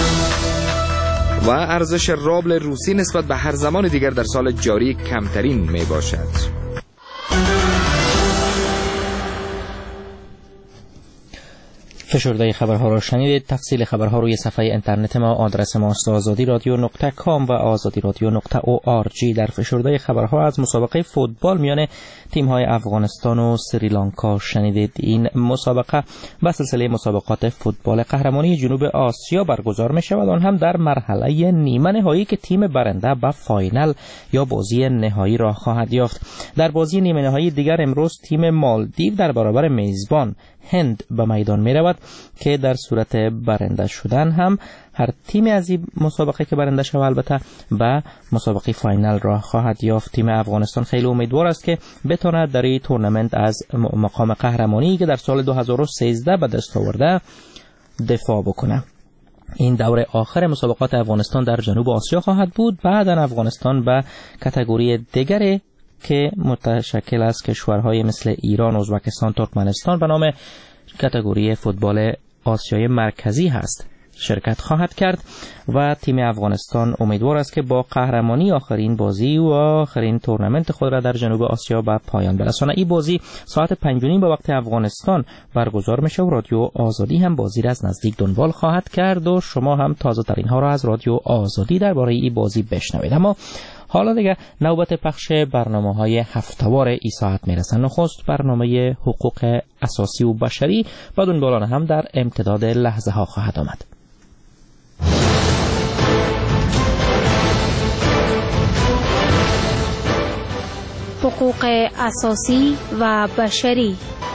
و ارزش روبل روسی نسبت به هر زمان دیگر در سال جاری کمترین می باشد. فشرده خبرها را شنیدید. تفصیل خبرها روی صفحه اینترنت ما. آدرس ما است azadi.radio.com و azadi.radio.org. در فشرده خبرها از مسابقه فوتبال میان تیم‌های افغانستان و سریلانکا شنیدید. این مسابقه به سلسله مسابقات فوتبال قهرمانی جنوب آسیا برگزار می شود، آن هم در مرحله نیمه نهایی که تیم برنده به فاینال یا بازی نهایی را خواهد یافت. در بازی نیمه نهایی دیگر امروز تیم مالدیو در برابر میزبان هند به میدان می رود که در صورت برنده شدن هم هر تیم از این مسابقه که برنده شود البته به مسابقه فاینال را خواهد یافت. تیم افغانستان خیلی امیدوار است که بتواند در این تورنمنت از مقام قهرمانی که در سال 2013 به دست آورده دفاع بکنه. این دور آخر مسابقات افغانستان در جنوب آسیا خواهد بود. بعداً افغانستان به کاتگوری دیگر که متشکل از کشورهای مثل ایران، ازبکستان، ترکمنستان به نام کاتگوری فوتبال آسیای مرکزی هست شرکت خواهد کرد و تیم افغانستان امیدوار است که با قهرمانی آخرین بازی و آخرین تورنمنت خود را در جنوب آسیا به پایان برساند. این بازی ساعت 5:30 به وقت افغانستان برگزار میشه و رادیو آزادی هم بازی را از نزدیک دنبال خواهد کرد و شما هم تازه ترین ها را از رادیو آزادی درباره این بازی بشنوید. اما حالا دیگه نوبت پخش برنامه‌های هفته‌وار این ساعت میرسه. نخست برنامه حقوق اساسی و بشری با دنبالان هم در امتداد لحظه ها خواهد آمد. حقوق اساسی و بشری.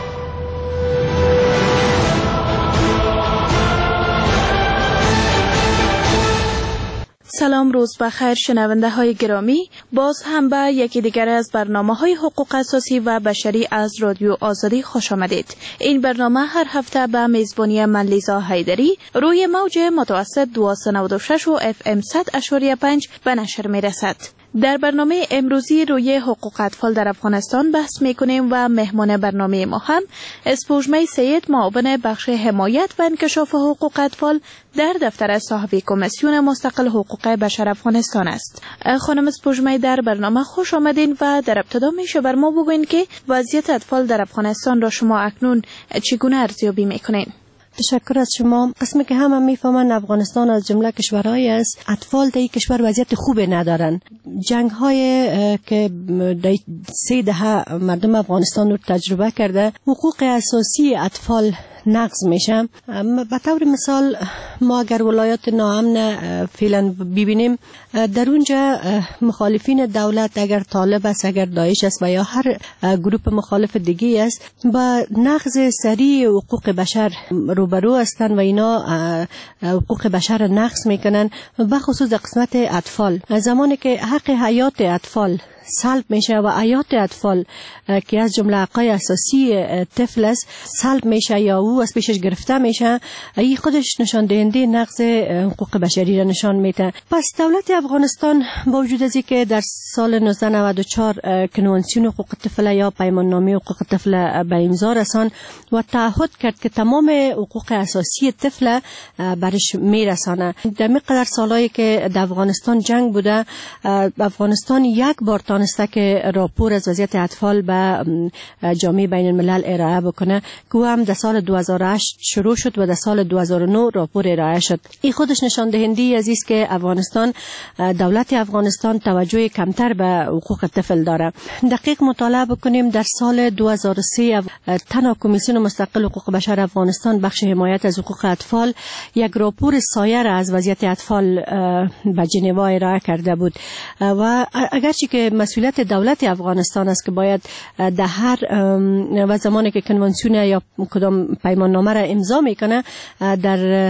سلام، روز بخیر شنونده های گرامی. باز هم به یکی دیگر از برنامه های حقوق اساسی و بشری از رادیو آزادی خوش آمدید. این برنامه هر هفته به میزبانی من لیزا حیدری روی موج متوسط 296 و FM 100.5 به نشر می رسد. در برنامه امروزی روی حقوق اطفال در افغانستان بحث میکنیم و مهمان برنامه ما هم اسپوجمه سید، معاون بخش حمایت و انکشاف حقوق اطفال در دفتر صاحب کمیسیون مستقل حقوق بشر افغانستان است. خانم اسپوجمه، در برنامه خوش آمدین و در ابتدا میشه بر ما بگوین که وضعیت اطفال در افغانستان را شما اکنون چگونه ارزیابی میکنین؟ تشکر از شما. قسمی که همه میفهمن افغانستان از جمله کشورهایی است اطفال در این کشور وضعیت خوبی ندارن. جنگ های که در 3 دهه مردم افغانستان رو تجربه کرده، حقوق اساسی اطفال نقض میشه. به طور مثال ما اگر ولایات ناامن فعلا ببینیم، در اونجا مخالفین دولت اگر طالب است، اگر داعش است و یا هر گروه مخالف دیگه است، با نقض سریع حقوق بشر روبرو هستند و اینا حقوق بشر نقض میکنن، بخصوص قسمت اطفال. زمانی که حق حیات اطفال سلب میشه و حیات اطفال که از جمله حقای اساسی طفل است سلب میشه یا او از پیشش گرفته میشه، این خودش نشان دهنده نقض حقوق بشری را نشان میده. پس دولت افغانستان با وجود از اینکه در سال 1994 کنوانسیون حقوق طفل یا پیمان نامه حقوق طفل به امضا رساند و تعهد کرد که تمام حقوق اساسی طفل برش میرسانه. در مقدار سالایی که در افغانستان جنگ بوده، افغانستان یک بار تانسته که راپور از وضعیت اطفال به جامعه بین الملل ارائه بکنه که هم در سال 2008 شروع شد و در سال 2009 راپور ارائه شد. این خودش نشان دهنده از است که افغانستان، دولت افغانستان توجه کمتر به حقوق طفل داره. دقیق مطالعه بکنیم، در سال 2003 تنها کمیسیون مستقل حقوق بشر افغانستان بخش حمایت از حقوق اطفال یک راپور سایه را از وضعیت اطفال به ژنو ارائه کرده بود و اگرچه که مسئولیت دولت افغانستان است که باید در هر و زمانی که کنوانسیون یا کدام پیمان نامه را امضا میکنه در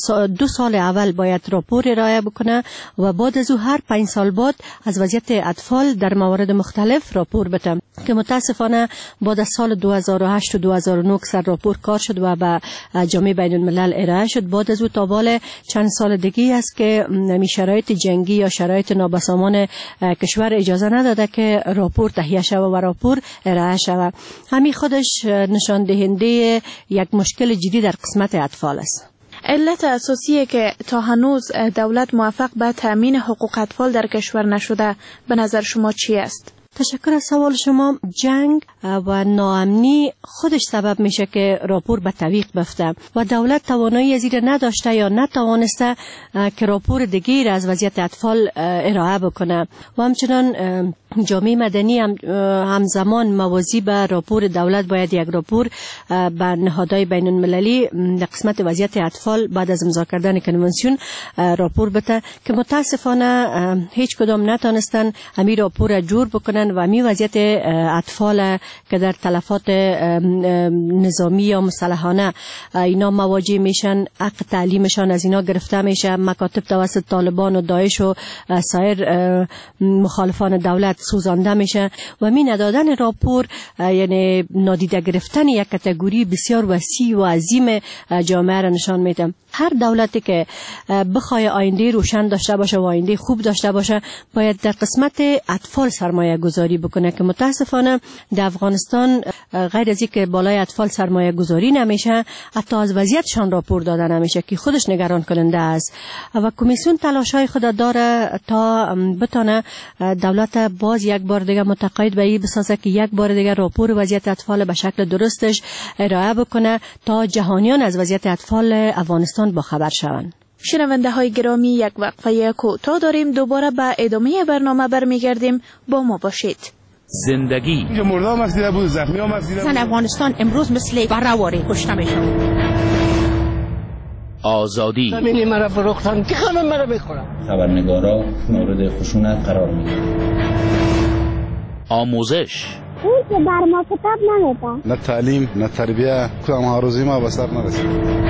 2 سال اول باید راپور ارائه بکنه و بعد از او هر 5 سال بعد از وضعیت اطفال در موارد مختلف راپور بده، که متاسفانه بعد از سال 2008 و 2009 سر راپور کار شد و به جامعه بین الملل ارائه شد. بعد از او تا بال چند سال دیگه است که شرایط جنگی یا شرایط نابسامان کشور اجازه نداده که راپور تهیه شود و راپور ارائه شود. همین خودش نشان دهنده یک مشکل جدی در قسمت اطفال است. علت اساسی که تا هنوز دولت موفق به تامین حقوق اطفال در کشور نشده به نظر شما چی است؟ تشکر از سوال شما. جنگ و ناامنی خودش سبب میشه که راپور به تعویق بفته و دولت توانایی از این نداشته یا نتوانسته که راپور دیگه از وضعیت اطفال ارائه بکنه و همچنان جامعه مدنی همزمان موازی به راپور دولت باید یک راپور به نهادهای بین المللی در قسمت وضعیت اطفال بعد از امضا کردن کنوانسیون راپور بده، که متاسفانه هیچ کدام نتونستن همین راپور را جور بکنن و همین وضعیت اطفال که در تلفات نظامی یا مسلحانه اینا مواجه میشن، حق تعلیمشان از اینا گرفته میشه، مکاتب توسط طالبان و داعش و سایر مخالفان دولت سوزانده میشه و می ندادن راپور یعنی نادیده گرفتن یک کاتگوری بسیار وسیع و عظیم جامعه را نشان میده. هر دولتی که بخواد آینده روشن داشته باشه و آینده خوب داشته باشه باید در قسمت اطفال سرمایه گذاری بکنه، که متاسفانه در افغانستان غیر از اینکه بالای اطفال سرمایه گذاری نمیشه، حتی از وضعیتشان راپور داده نمیشه که خودش نگران کننده است و کمیسیون تلاشای خود داره تا بتونه دولت باز یک بار دیگه متقاعد به این بسازه که یک بار دیگه راپور وضعیت اطفال به شکل درستش ارائه بکنه تا جهانیان از وضعیت اطفال افغانستان با خبر شوند. شنونده های گرامی، یک وقفه کوتاه داریم، دوباره به ادامه برنامه برمیگردیم، با ما باشید. زندگی مردم مسیده بود، زخمی هم مسیده بود. افغانستان امروز مثل بره‌واره کشته میشن. آزادی زمینی مرا فروختن که خانم مرا بخورم. خبرنگارا مورد خشونت قرار میگیرن. آموزش اون که بر ما کتاب نمیده، نه تعلیم نه تربیه، کدام هاروزی ما به سر نرسید.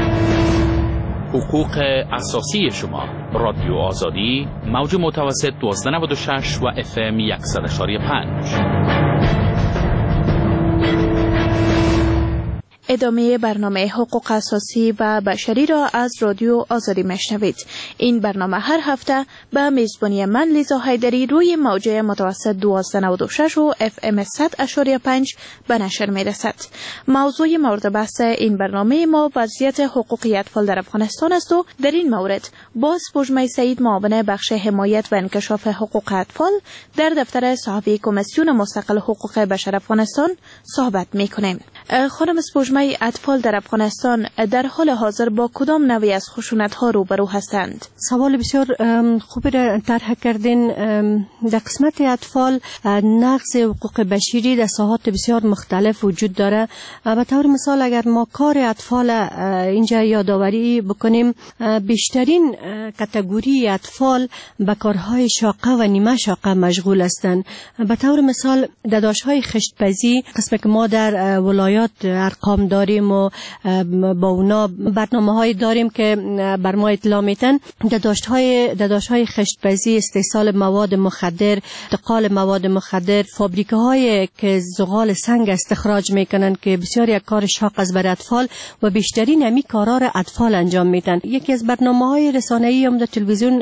حقوق اساسی شما. رادیو آزادی، موج متوسط 1296 و FM 100.5. ادامه برنامه حقوق اساسی و بشری را از رادیو آزادی میشنوید. این برنامه هر هفته به میزبانی من لیزا حیدری روی موجه متوسط 1296 و FM 100.5 به نشر میرسد. موضوع مورد بحث این برنامه ما وضعیت حقوقی اطفال در افغانستان است و در این مورد با سپوږمۍ سعید معاون بخش حمایت و انکشاف حقوق اطفال در دفتر صحافی کمیسیون مستقل حقوق بشر افغانستان صحبت میکنیم. خانم سپوږمۍ، اطفال در افغانستان در حال حاضر با کدام نوعی از خشونت‌ها روبرو هستند؟ سوال بسیار خوبی را طرح کردین. در قسمت اطفال نقض حقوق بشری در ساحات بسیار مختلف وجود داره. به طور مثال اگر ما کار اطفال اینجا یادآوری بکنیم، بیشترین کاتگوری اطفال به کارهای شاقه و نیمه شاقه مشغول هستند. به طور مثال داداش‌های خشتپزی، قسمی که ما در ولایات ارقام داریم و با اونا برنامه‌های داریم که بر ما اطلاع میتن، داداش‌های خشتپزی، استحصال مواد مخدر، انتقال مواد مخدر، فابریکه‌های که زغال سنگ استخراج میکنن که بسیار یک کار شاق است برای اطفال و بیشترین همی کارا را اطفال انجام میدن. یکی از برنامه‌های رسانه‌ای هم در تلویزیون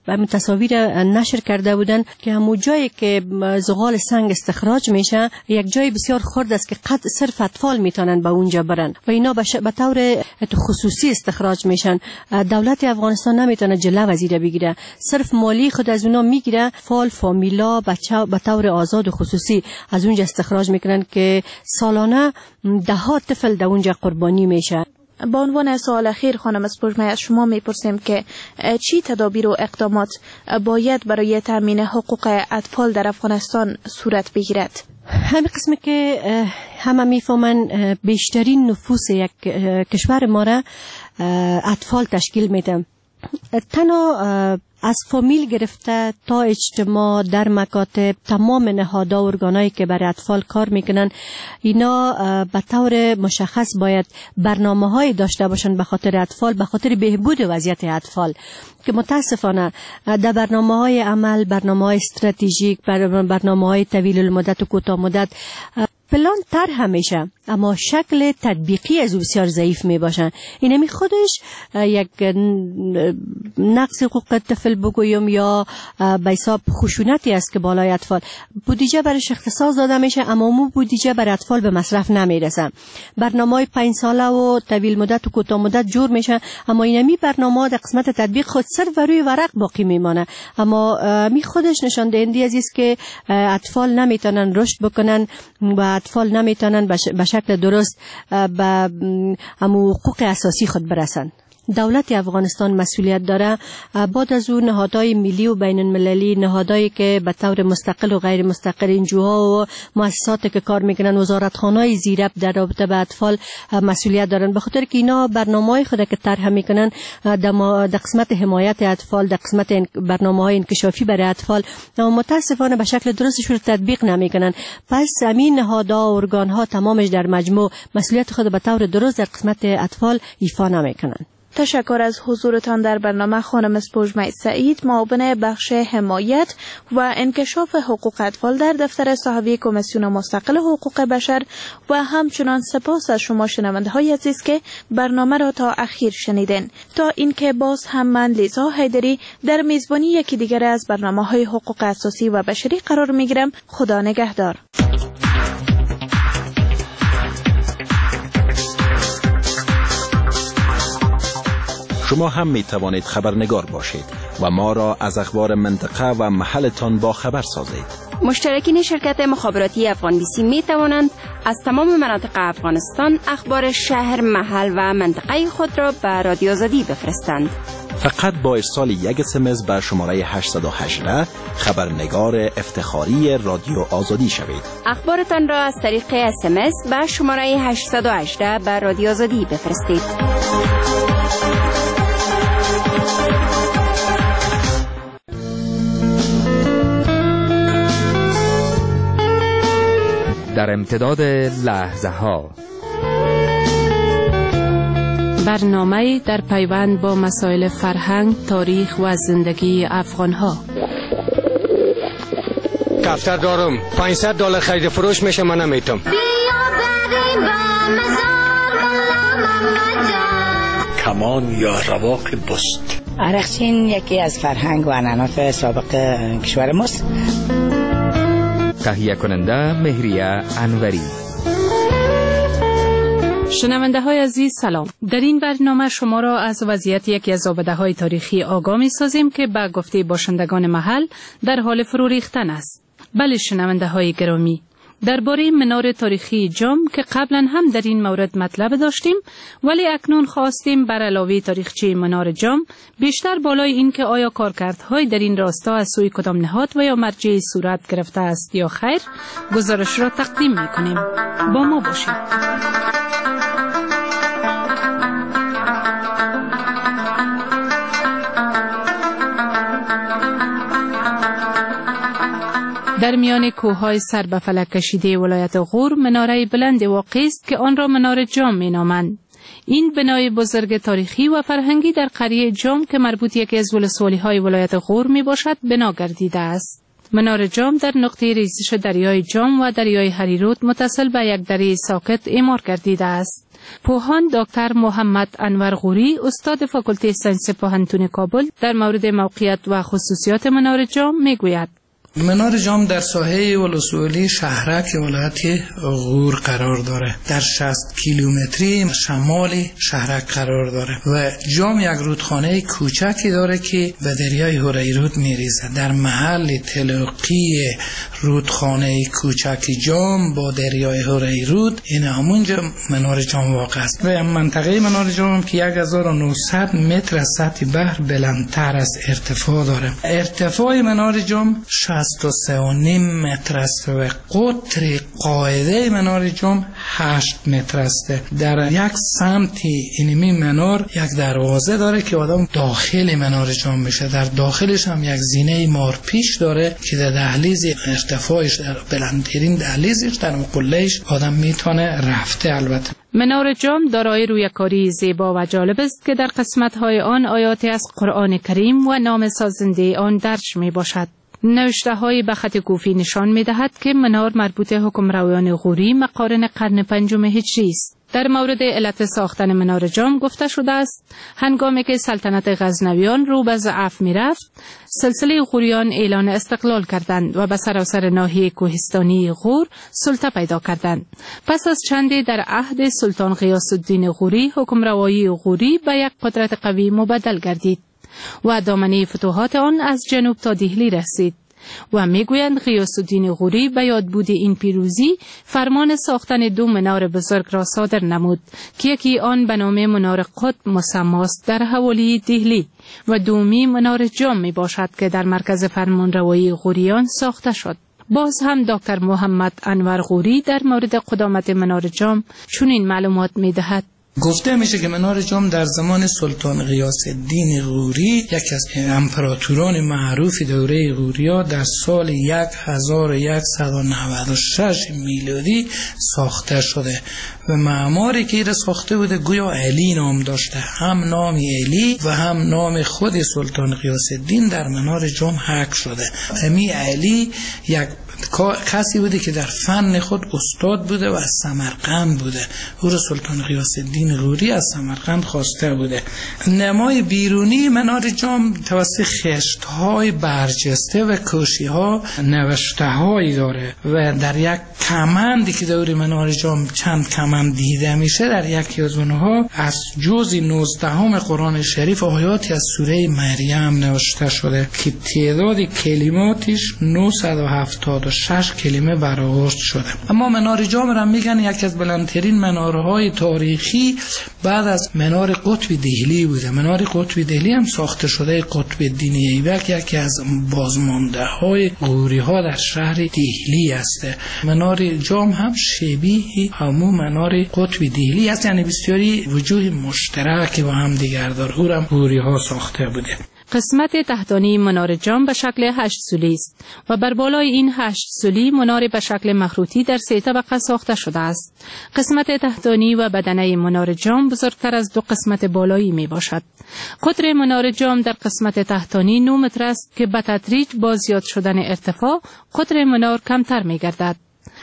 تصاویر نشر کرده بودن که همون جایی که زغال سنگ استخراج میشه یک جای بسیار خرد است که صرف اطفال میتونن به اونجا برن و اینا به طور خصوصی استخراج میشن. دولت افغانستان نمیتونه جلوه وزیر بگیره، صرف مالی خود از اونا میگیره. فامیلا بچه به طور آزاد و خصوصی از اونجا استخراج میکنن که سالانه ده ها طفل در اونجا قربانی میشه. با عنوان سوال اخیر خانم سپوږمۍ از شما میپرسیم که چی تدابیر و اقدامات باید برای تامین حقوق اطفال در افغانستان صورت بگیرد؟ همین قسمی که همه میفهمن بیشترین نفوس یک کشور ما را اطفال تشکیل میده. تنها از فامیل گرفته تا اجتماع، در مکاتب، تمام نهادها و ارگانایی که برای اطفال کار میکنن، اینا به طور مشخص باید برنامه‌های داشته باشن به خاطر اطفال، به خاطر بهبود وضعیت اطفال که متاسفانه در برنامه‌های عمل، برنامه‌های استراتژیک، برنامه‌های طویل المدت و کوتاه مدت پلان طرح میشه اما شکل تطبیقی از بسیار ضعیف می باشن. اینمی خودش یک نقص حقوق طفل بگویم یا به حساب خشونتی است که بالای اطفال. بودجه برایش اختصاص داده میشه اما اون بودجه برای اطفال به مصرف نمیرسه. برنامه‌های 5 ساله و طویل مدت و کوتاه مدت جور میشه اما اینمی برنامه در قسمت تطبیق خود صرف روی ورق باقی میمانه. اما می خودش نشان دهنده است که اطفال نمیتونن رشد بکنن و اطفال نمیتونن به شکل درست به حقوق اساسی خود برسن. دولت افغانستان مسئولیت داره بعد از اون نهادهای ملی و بین المللی، نهادهایی که به طور مستقل و غیر مستقل، انجوها و مؤسساتی که کار میکنن، وزارتخانه‌های زیرب در رابطه با اطفال مسئولیت دارن، به خاطر که اینا برنامه‌های خود که طرح میکنن در قسمت حمایت اطفال، در قسمت برنامه‌های انکشافی برای اطفال، اما متاسفانه به شکل درستش رو تطبیق نمیکنن. پس همین نهادها و ارگان‌ها تمامش در مجموع مسئولیت خود به طور درست در قسمت اطفال ایفا نمیکنن. تشکر از حضورتان در برنامه خانم سپوږمۍ سعید، معاون بخش حمایت و انکشاف حقوق اطفال در دفتر صحافی کمیسیون مستقل حقوق بشر و همچنان سپاس از شما شنونده های عزیز که برنامه را تا اخیر شنیدین. تا اینکه باز هم من لیزا حیدری در میزبانی یکی دیگر از برنامه های حقوق اساسی و بشری قرار میگیرم. خدا نگهدار. شما هم می توانید خبرنگار باشید و ما را از اخبار منطقه و محلتان با خبر سازید. مشترکین شرکت مخابراتی افغان بیسی می توانند از تمام مناطق افغانستان اخبار شهر، محل و منطقه خود را به رادیو آزادی بفرستند. فقط با ارسال یک SMS به شماره 818 خبرنگار افتخاری رادیو آزادی شوید. اخبارتان را از طریق SMS به شماره 818 به رادیو آزادی بفرستید. در امتداد لحظه ها، برنامه در پیوند با مسائل فرهنگ، تاریخ و زندگی افغان ها. دفتر دارم $500 خرید فروش میشه، من نمیتونم. بیا بریم با مزار کمان یا رواق بست. عرقچین یکی از فرهنگ و عنعنات سابق کشور ماست. تهیه کننده مهریه انوری. شنونده های عزیز سلام. در این برنامه شما را از وضعیت یکی از آبده های تاریخی آگاه می سازیم که به گفته باشندگان محل در حال فرو ریختن است. بله شنونده های گرامی، درباره منار تاریخی جام که قبلا هم در این مورد مطلب داشتیم، ولی اکنون خواستیم بر علاوه تاریخچه منار جام بیشتر بالای این که آیا کارکردهای در این راستا از سوی کدام نهاد و یا مرجعی صورت گرفته است یا خیر، گزارش را تقدیم می کنیم. با ما باشید. در میان کوههای سر به فلک کشیده ولایت غور مناره بلند واقع است که آن را منار جام می‌نامند. این بنای بزرگ تاریخی و فرهنگی در قریه جام که مربوط یکی از ولسوالی‌های ولایت غور میباشد بنا گردیده است. منار جام در نقطه ریزش دریای جام و دریای هریرود متصل به یک دره ساکت اعمار گردیده است. پوهان دکتر محمد انور غوری استاد فاکولته ساینس پوهنتون کابل در مورد موقعیت و خصوصیات منار جام میگوید: منار جام در ساحه ولسوالی شهرک ولایت غور قرار داره. در 60 کیلومتری شمال شهرک قرار داره و جام یک رودخانه کوچکی داره که به دریای هریرود میریزه. در محل تلاقی رودخانه کوچک جام با دریای هریرود این همونجا منار جام واقع است و منطقه منار جام که 1900 متر از سطح بحر بلندتر از ارتفاع داره. ارتفاع منار جام 63.5 متر است و قطر قاعده منار جام 8 متر است. در یک سمت اینمی منار یک دروازه داره که آدم داخل منار جام میشه. در داخلش هم یک زینه مارپیش داره که در دهلیز ارتفاعش در بلندترین دهلیزش در قلهش آدم میتونه رفته. البته منار جام دارای رویکاری زیبا و جالب است که در قسمت‌های آن آیاتی از قرآن کریم و نام سازنده آن درج میباشد. نوشته‌های به خط کوفی نشان می‌دهد که منار مربوط حکمرانان غوری مقارن قرن 5 هجری است. در مورد علت ساختن منار جام گفته شده است هنگامی که سلطنت غزنویان رو به ضعف می‌رفت، سلسله غوریان اعلان استقلال کردند و به سراسر ناحیه کوهستانی غور سلطه پیدا کردند. پس از چندی در عهد سلطان غیاث الدین غوری حکمروایی غوری به یک قدرت قوی مبدل گردید و دامنه فتوحات آن از جنوب تا دهلی رسید و میگویند غیاث الدین غوری به یادبود این پیروزی فرمان ساختن 2 منار بزرگ را صادر نمود که یکی آن به نام منار قطب مسماست در حوالی دهلی و دومی منار جام می باشد که در مرکز فرمانروایی غوریان ساخته شد. باز هم دکتر محمد انور غوری در مورد قدامت منار جام چنین معلومات می دهد: گفته میشه که منار جام در زمان سلطان غیاث الدین غوری یکی از امپراتوران معروف دوره غوریا در سال 1196 میلادی ساخته شده و معماری که را ساخته بوده گویا علی نام داشته. هم نام علی و هم نام خود سلطان غیاث الدین در منار جام حک شده. همین علی یک کسی بوده که در فن خود استاد بوده و از سمرقند بوده. او را سلطان غیاث الدین غوری از سمرقند خواسته بوده. نمای بیرونی منار جام توسط خشت‌های برجسته و کوشی‌ها نوشته‌هایی داره و در یک کمندی که دور منار جام چند کمند دیده میشه، در یکی از اونها از جزء 19 قرآن شریف آیاتی از سوره مریم نوشته شده که تعداد کلماتش 976 کلمه برآورد شده. اما منار جام را میگن یکی از بلندترین منارهای تاریخی بعد از منار قطب دهلی بوده. منار قطب دهلی هم ساخته شده قطب الدین ایبک یکی از بازمانده های غوری ها در شهر دهلی است. منار جام هم شبیه همون منار قطب دهلی است، یعنی بسیاری وجوه مشترک با هم دیگر داره. او هم غوری ها ساخته بوده. قسمت تحتانی منار جام به شکل 8 سولی است و بر بالای این 8 سولی منار به شکل مخروطی در 3 طبقه ساخته شده است. قسمت تحتانی و بدنه منار جام بزرگتر از 2 قسمت بالایی می باشد. قطر منار جام در قسمت تحتانی 9 متر است که به تدریج با زیاد شدن ارتفاع قطر منار کمتر می گردد.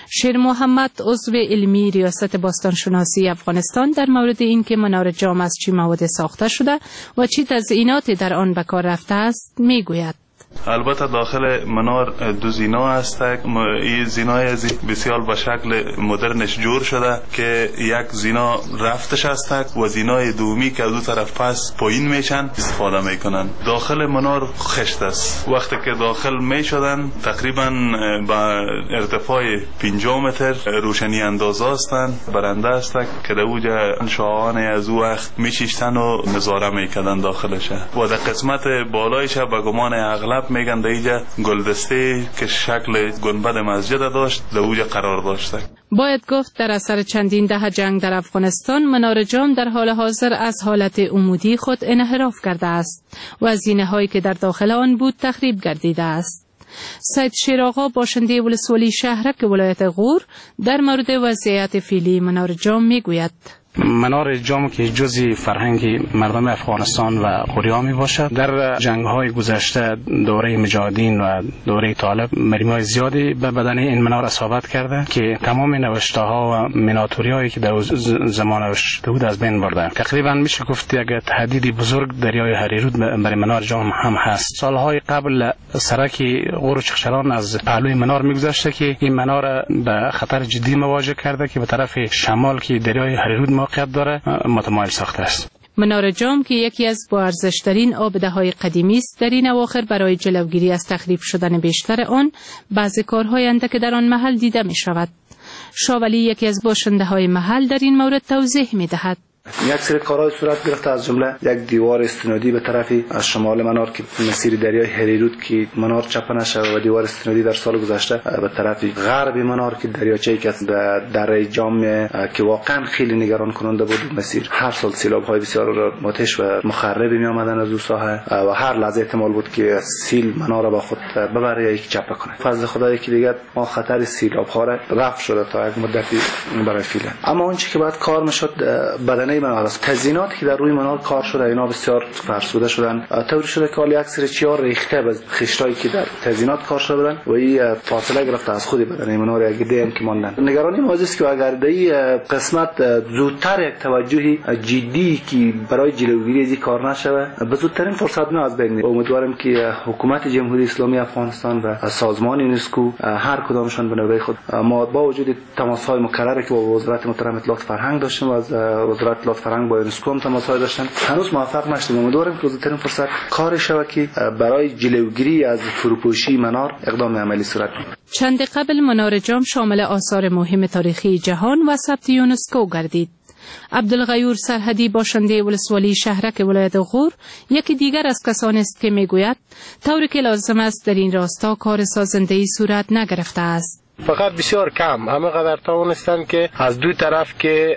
شیر محمد عضو علمی ریاست باستانشناسی افغانستان در مورد اینکه منار جام از چه مواد ساخته شده و چه تزییناتی در آن به کار رفته است میگوید. البته داخل منار دو زینا هست. این زینای بسیار به شکل مدرنش جور شده که یک زینا رفتش هست و زینای دومی که دو طرف پس پایین میشن استفاده میکنن. داخل منار خشت است. وقتی که داخل میشدن تقریبا با ارتفاع 50 متر روشنی انداز هستند، برنده است که در اوج شاهان از او وقت میشیشتن و نظاره میکردن داخلش و در قسمت بالایش به گمان اغلب میگن دیگه گلدسته که شکل گنبد مسجد داشت در اوج قرار داشته. باید گفت در اثر چندین دهه جنگ در افغانستان منار جام در حال حاضر از حالت عمودی خود انحراف کرده است و زینه هایی که در داخل آن بود تخریب گردیده است. سید شیر آقا باشنده ولسوالی شهرک ولایت غور در مورد وضعیت فعلی منار جام میگوید. منار جام که جزء فرهنگ مردم افغانستان و غوریا می باشد. در جنگ‌های گذشته دوره مجاهدین و دوره طالب مریم‌های زیادی به بدن این منار اصابت کرده که تمام نوشته‌ها و میناتوری‌هایی که در زمان نوشته بود از بین برده. تقریبا میشه گفت یک تهدیدی بزرگ دریای هریرود برای منار جام هم هست. سالهای قبل سرک غور و چخشران از پهلوی منار می‌گذشته که این منار به خطر جدی مواجه کرده که به طرف شمال که دریای هریرود موقعیت داره متمایل ساخته است. منار جام که یکی از با ارزش‌ترین آبده‌های قدیمی است در این اواخر برای جلوگیری از تخریب شدن بیشتر آن بعضی کارهای اندک در آن محل دیده می شود. شاولی یکی از باشنده‌های محل در این مورد توضیح می دهد. یک سری کارهای صورت گرفته، از جمله یک دیوار استنادی به طرف از شمال منار که مسیر دریای هریرود که منار چپ نشه و دیوار استنادی در سال گذشته به طرف غرب منار که دریاچه‌ای که دره جام که واقعا خیلی نگران کننده بود. مسیر هر سال سیلاب‌های بسیار متش و مخربی می آمدن از اون ساحه و هر لحظه احتمال بود که سیل منار را با خود ببره یا یک چپ کنه. فضل خدای که دیگه ما خطر سیلاب‌ها را رفع شده تا یک مدتی برای فعلا. اما اون چیزی که بعد کار میشد بدنه منار است. تزییناتی که در روی منار کار شده اینا بسیار فرسوده شدن. طوری شده که حالا اکثر چیار ریخته از خشتایی که در تزیینات کار شده بودن و این فاصله گرفته از خود بدن منار یک دیم که ماندن. نگرانی ما است که اگر در این قسمت زودتر یک توجهی جدی که برای جلوگیری از این کار نشوه به زودترین فرصت ما از بین میره. امیدوارم که حکومت جمهوری اسلامی افغانستان و سازمان یونسکو هر کدامشون به نوبه خود ما با وجود تماس‌های مکرری که با وزارت محترم اطلاعات فرهنگ داشتیم و از وزارت اطلاعات فرهنگ با یونسکو هم تماس‌های داشتن هنوز موفق نشدیم. امیدوارم که زودترین فرصت کار شود که برای جلوگیری از فروپاشی منار اقدام عملی صورت بگیرد. چند قبل منار جام شامل آثار مهم تاریخی جهان و ثبت یونسکو گردید. عبدالغیور سرحدی باشنده ولسوالی شهرک ولایت غور یکی دیگر از کسانی است که میگوید طوری که لازم است در این راستا کار سازنده‌ای صورت نگرفته است. فقط بسیار کم همه قدر توانستند که از دو طرف که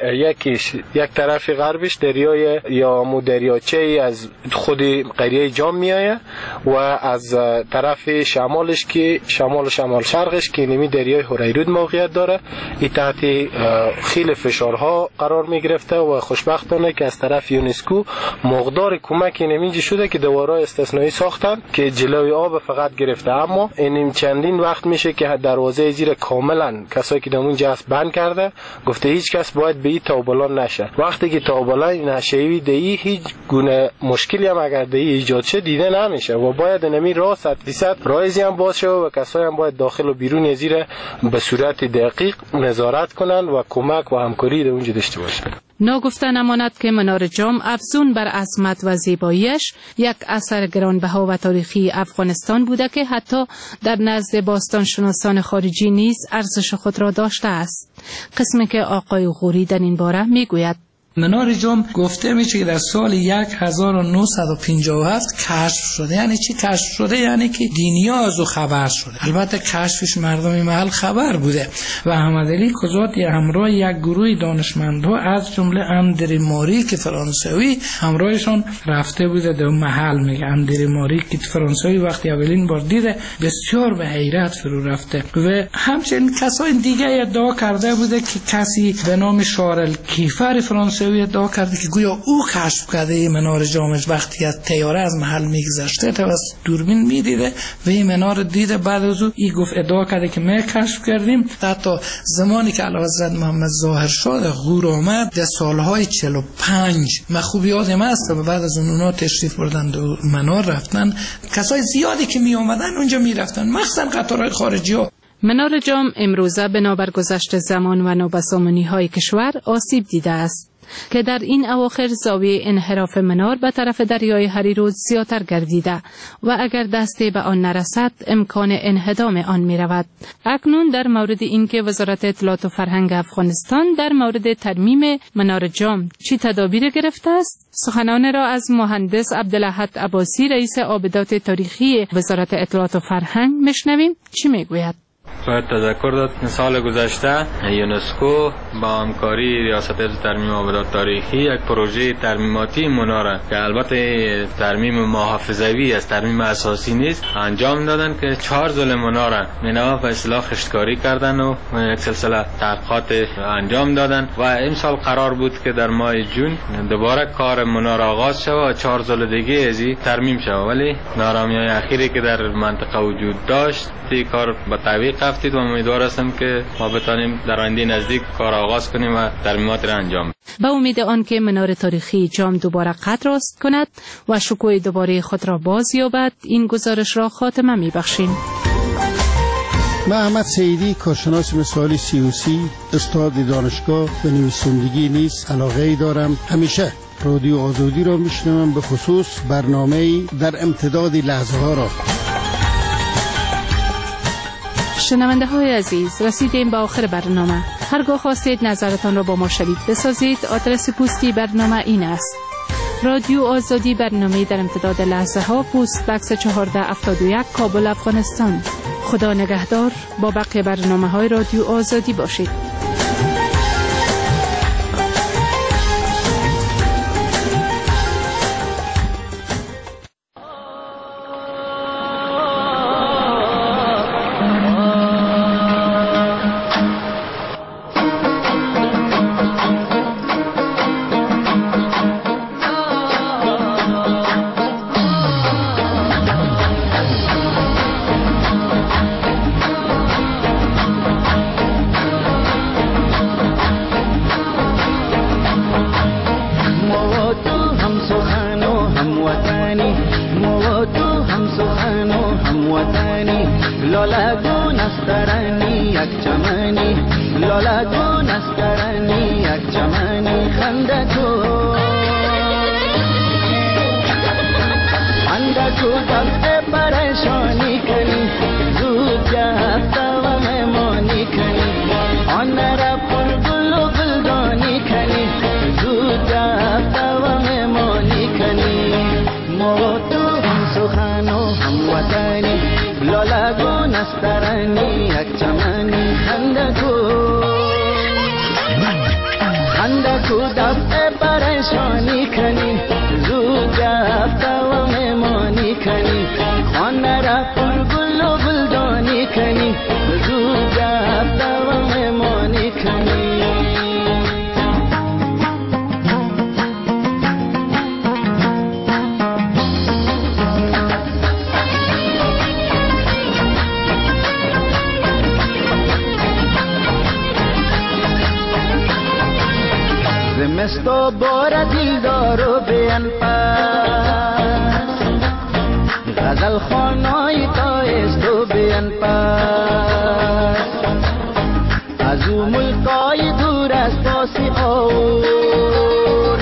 یک طرف غربش دریای یا دریاچه از خود قریه جام میآید و از طرف شمالش که شمال شرقش که نمی دریای هریرود موقعیت داره این تحت خیلی فشارها قرار می گرفته و خوشبختانه که از طرف یونسکو مقدار کمکی نمیجی شده که دوارای استثنایی ساختن که جلوی آب فقط گرفته. اما این چندین وقت میشه که دروازه زیر کاملا کسایی که دمون جاست بند کرده گفته هیچ کس باید به این تابلان نشه. وقتی که تابلان نشوی دی هیچ گونه مشکلی هم اگر دی ایجاد شه دیده نمیشه و باید نمی راه 100% رایزی هم باز شه و کسایی هم باید داخل و بیرون زیر به صورت دقیق نظارت کنن و کمک و همکاری در اونجا داشته باشن. ناگفته نماند که منار جام افزون بر عظمت و زیباییش یک اثر گرانبها و تاریخی افغانستان بوده که حتی در نزد باستانشناسان خارجی نیز ارزش خود را داشته است. قسمی که آقای غوری در این باره میگوید. منار جام گفته میشه که در سال 1957 کشف شده. یعنی چی کشف شده؟ یعنی که دینیا از او خبر شده. البته کشفش مردم محل خبر بوده و احمدعلی کزاتی همراه یک گروه دانشمندها از جمله اندری ماری که فرانسوی همراهشون رفته بوده در محل. میگه اندری ماری که فرانسوی وقتی اولین بار دیده بسیار به حیرت فرو رفته و همچنین کسای دیگه ادعا کرده بوده که کسی به نام شارل کیفر فرانسوی موسوی ادعا کرده که گویا او کشف کرده منار جامش وقتی از طیاره از محل میگذشته توسط دوربین میدیده و این منار دیده. بعد از او این گفت ادعا کرده که ما کشف کردیم. حتی زمانی که اعلیحضرت محمد ظاهر شاه غور آمد در سالهای 45 من خوب یادم است و بعد از اونها تشریف بردن و منار رفتن، کسای زیادی که می آمدن اونجا می رفتن، مخصوصا قطارهای خارجی ها. منار جام امروزه بنابر گذشت زمان و نوبسامانی های کشور آسیب دیده است که در این اواخر زاویه انحراف منار به طرف دریای هریرود زیادتر گردیده و اگر دستی به آن نرسد امکان انهدام آن می رود. اکنون در مورد اینکه وزارت اطلاعات و فرهنگ افغانستان در مورد ترمیم منار جام چی تدابیر گرفته است، سخنان را از مهندس عبدالاحد عباسی رئیس عابدات تاریخی وزارت اطلاعات و فرهنگ میشنویم چی میگوید. باید تذکر داد سال گذشته یونسکو با همکاری ریاست ترمیم عابدات تاریخی یک پروژه ترمیماتی مناره که البته ترمیم محافظوی از ترمیم اساسی نیست انجام دادن که 4 ضلع مناره اینا به اصطلاح خشتکاری کردن و یک سلسله تحقیقات انجام دادن و امسال قرار بود که در ماه جون دوباره کار منار آغاز شود و 4 ضلع دیگه ازی ترمیم شود، ولی نارامی‌های اخیری که در منطقه وجود داشت این کار به تعویق رفتید و امیدوار هستم که ما بتانیم در آینده نزدیک کار آغاز کنیم و ترمیمات را انجام بدیم. با امید آن که منار تاریخی جام دوباره قد راست کند و شکوه دوباره خود را باز یابد این گزارش را خاتمه می‌بخشیم. من احمد سیدی کارشناس مسائل سیاسی، استاد دانشگاه و نویسندگی نیز علاقه‌ای دارم. همیشه رادیو آزادی را میشنوم، به خصوص برنامه‌ای در امتداد لحظه ها را. شنونده های عزیز، رسیدیم به آخر برنامه. هرگاه خواستید نظرتان را با ما شریک بسازید آدرس پستی برنامه این است: رادیو آزادی، برنامه در امتداد لحظه ها، پست بکس 1471 کابل افغانستان. خدا نگهدار. با بقیه برنامه های رادیو آزادی باشید. زمستو بار دلدار و بیان پاس غزل خانای تایست و بیان پاس از او ملکای دور از پاسی اور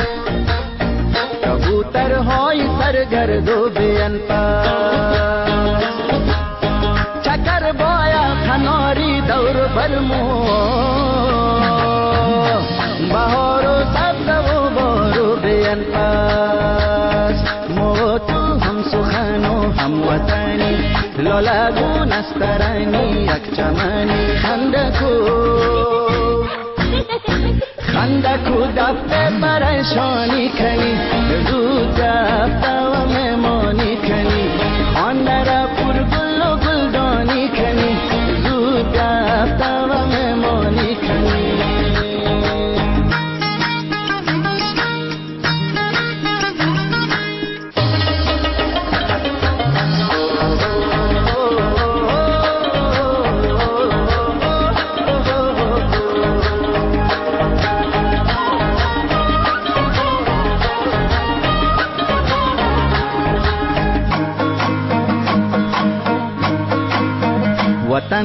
کبوترهای سرگرد و بیان پاس چکر بایا کناری دور برمو بهار و سبز و بارو بیان پاس مو تو هم سخن و هم وطنی لالگون استرانی یک چمنی خندکو دفته پریشانی کنی زود دفته و مهمانی کنی خانده را پر گل و گلدانی کنی زود دفته و مهمانی کنی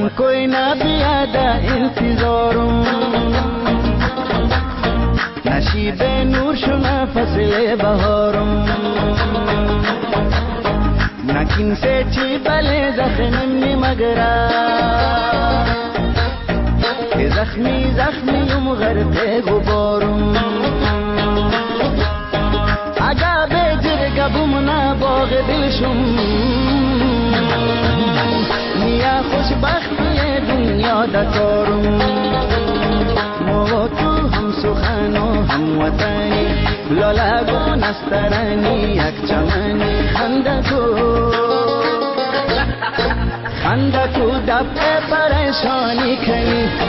وطن کوئی نہ پیادا انتظارم نشیب نور شما فصل بهارم نکین سے چی بلے زخمم نمگرا که زخمیم غرق غبارم اگه به جرگبم نباغ دلشم نیا خوشبختی دنیا دکارم ما تو هم سخن و هم وطنی لالگو نسترنی یک چمنی خنده تو دفع پریشانی کنی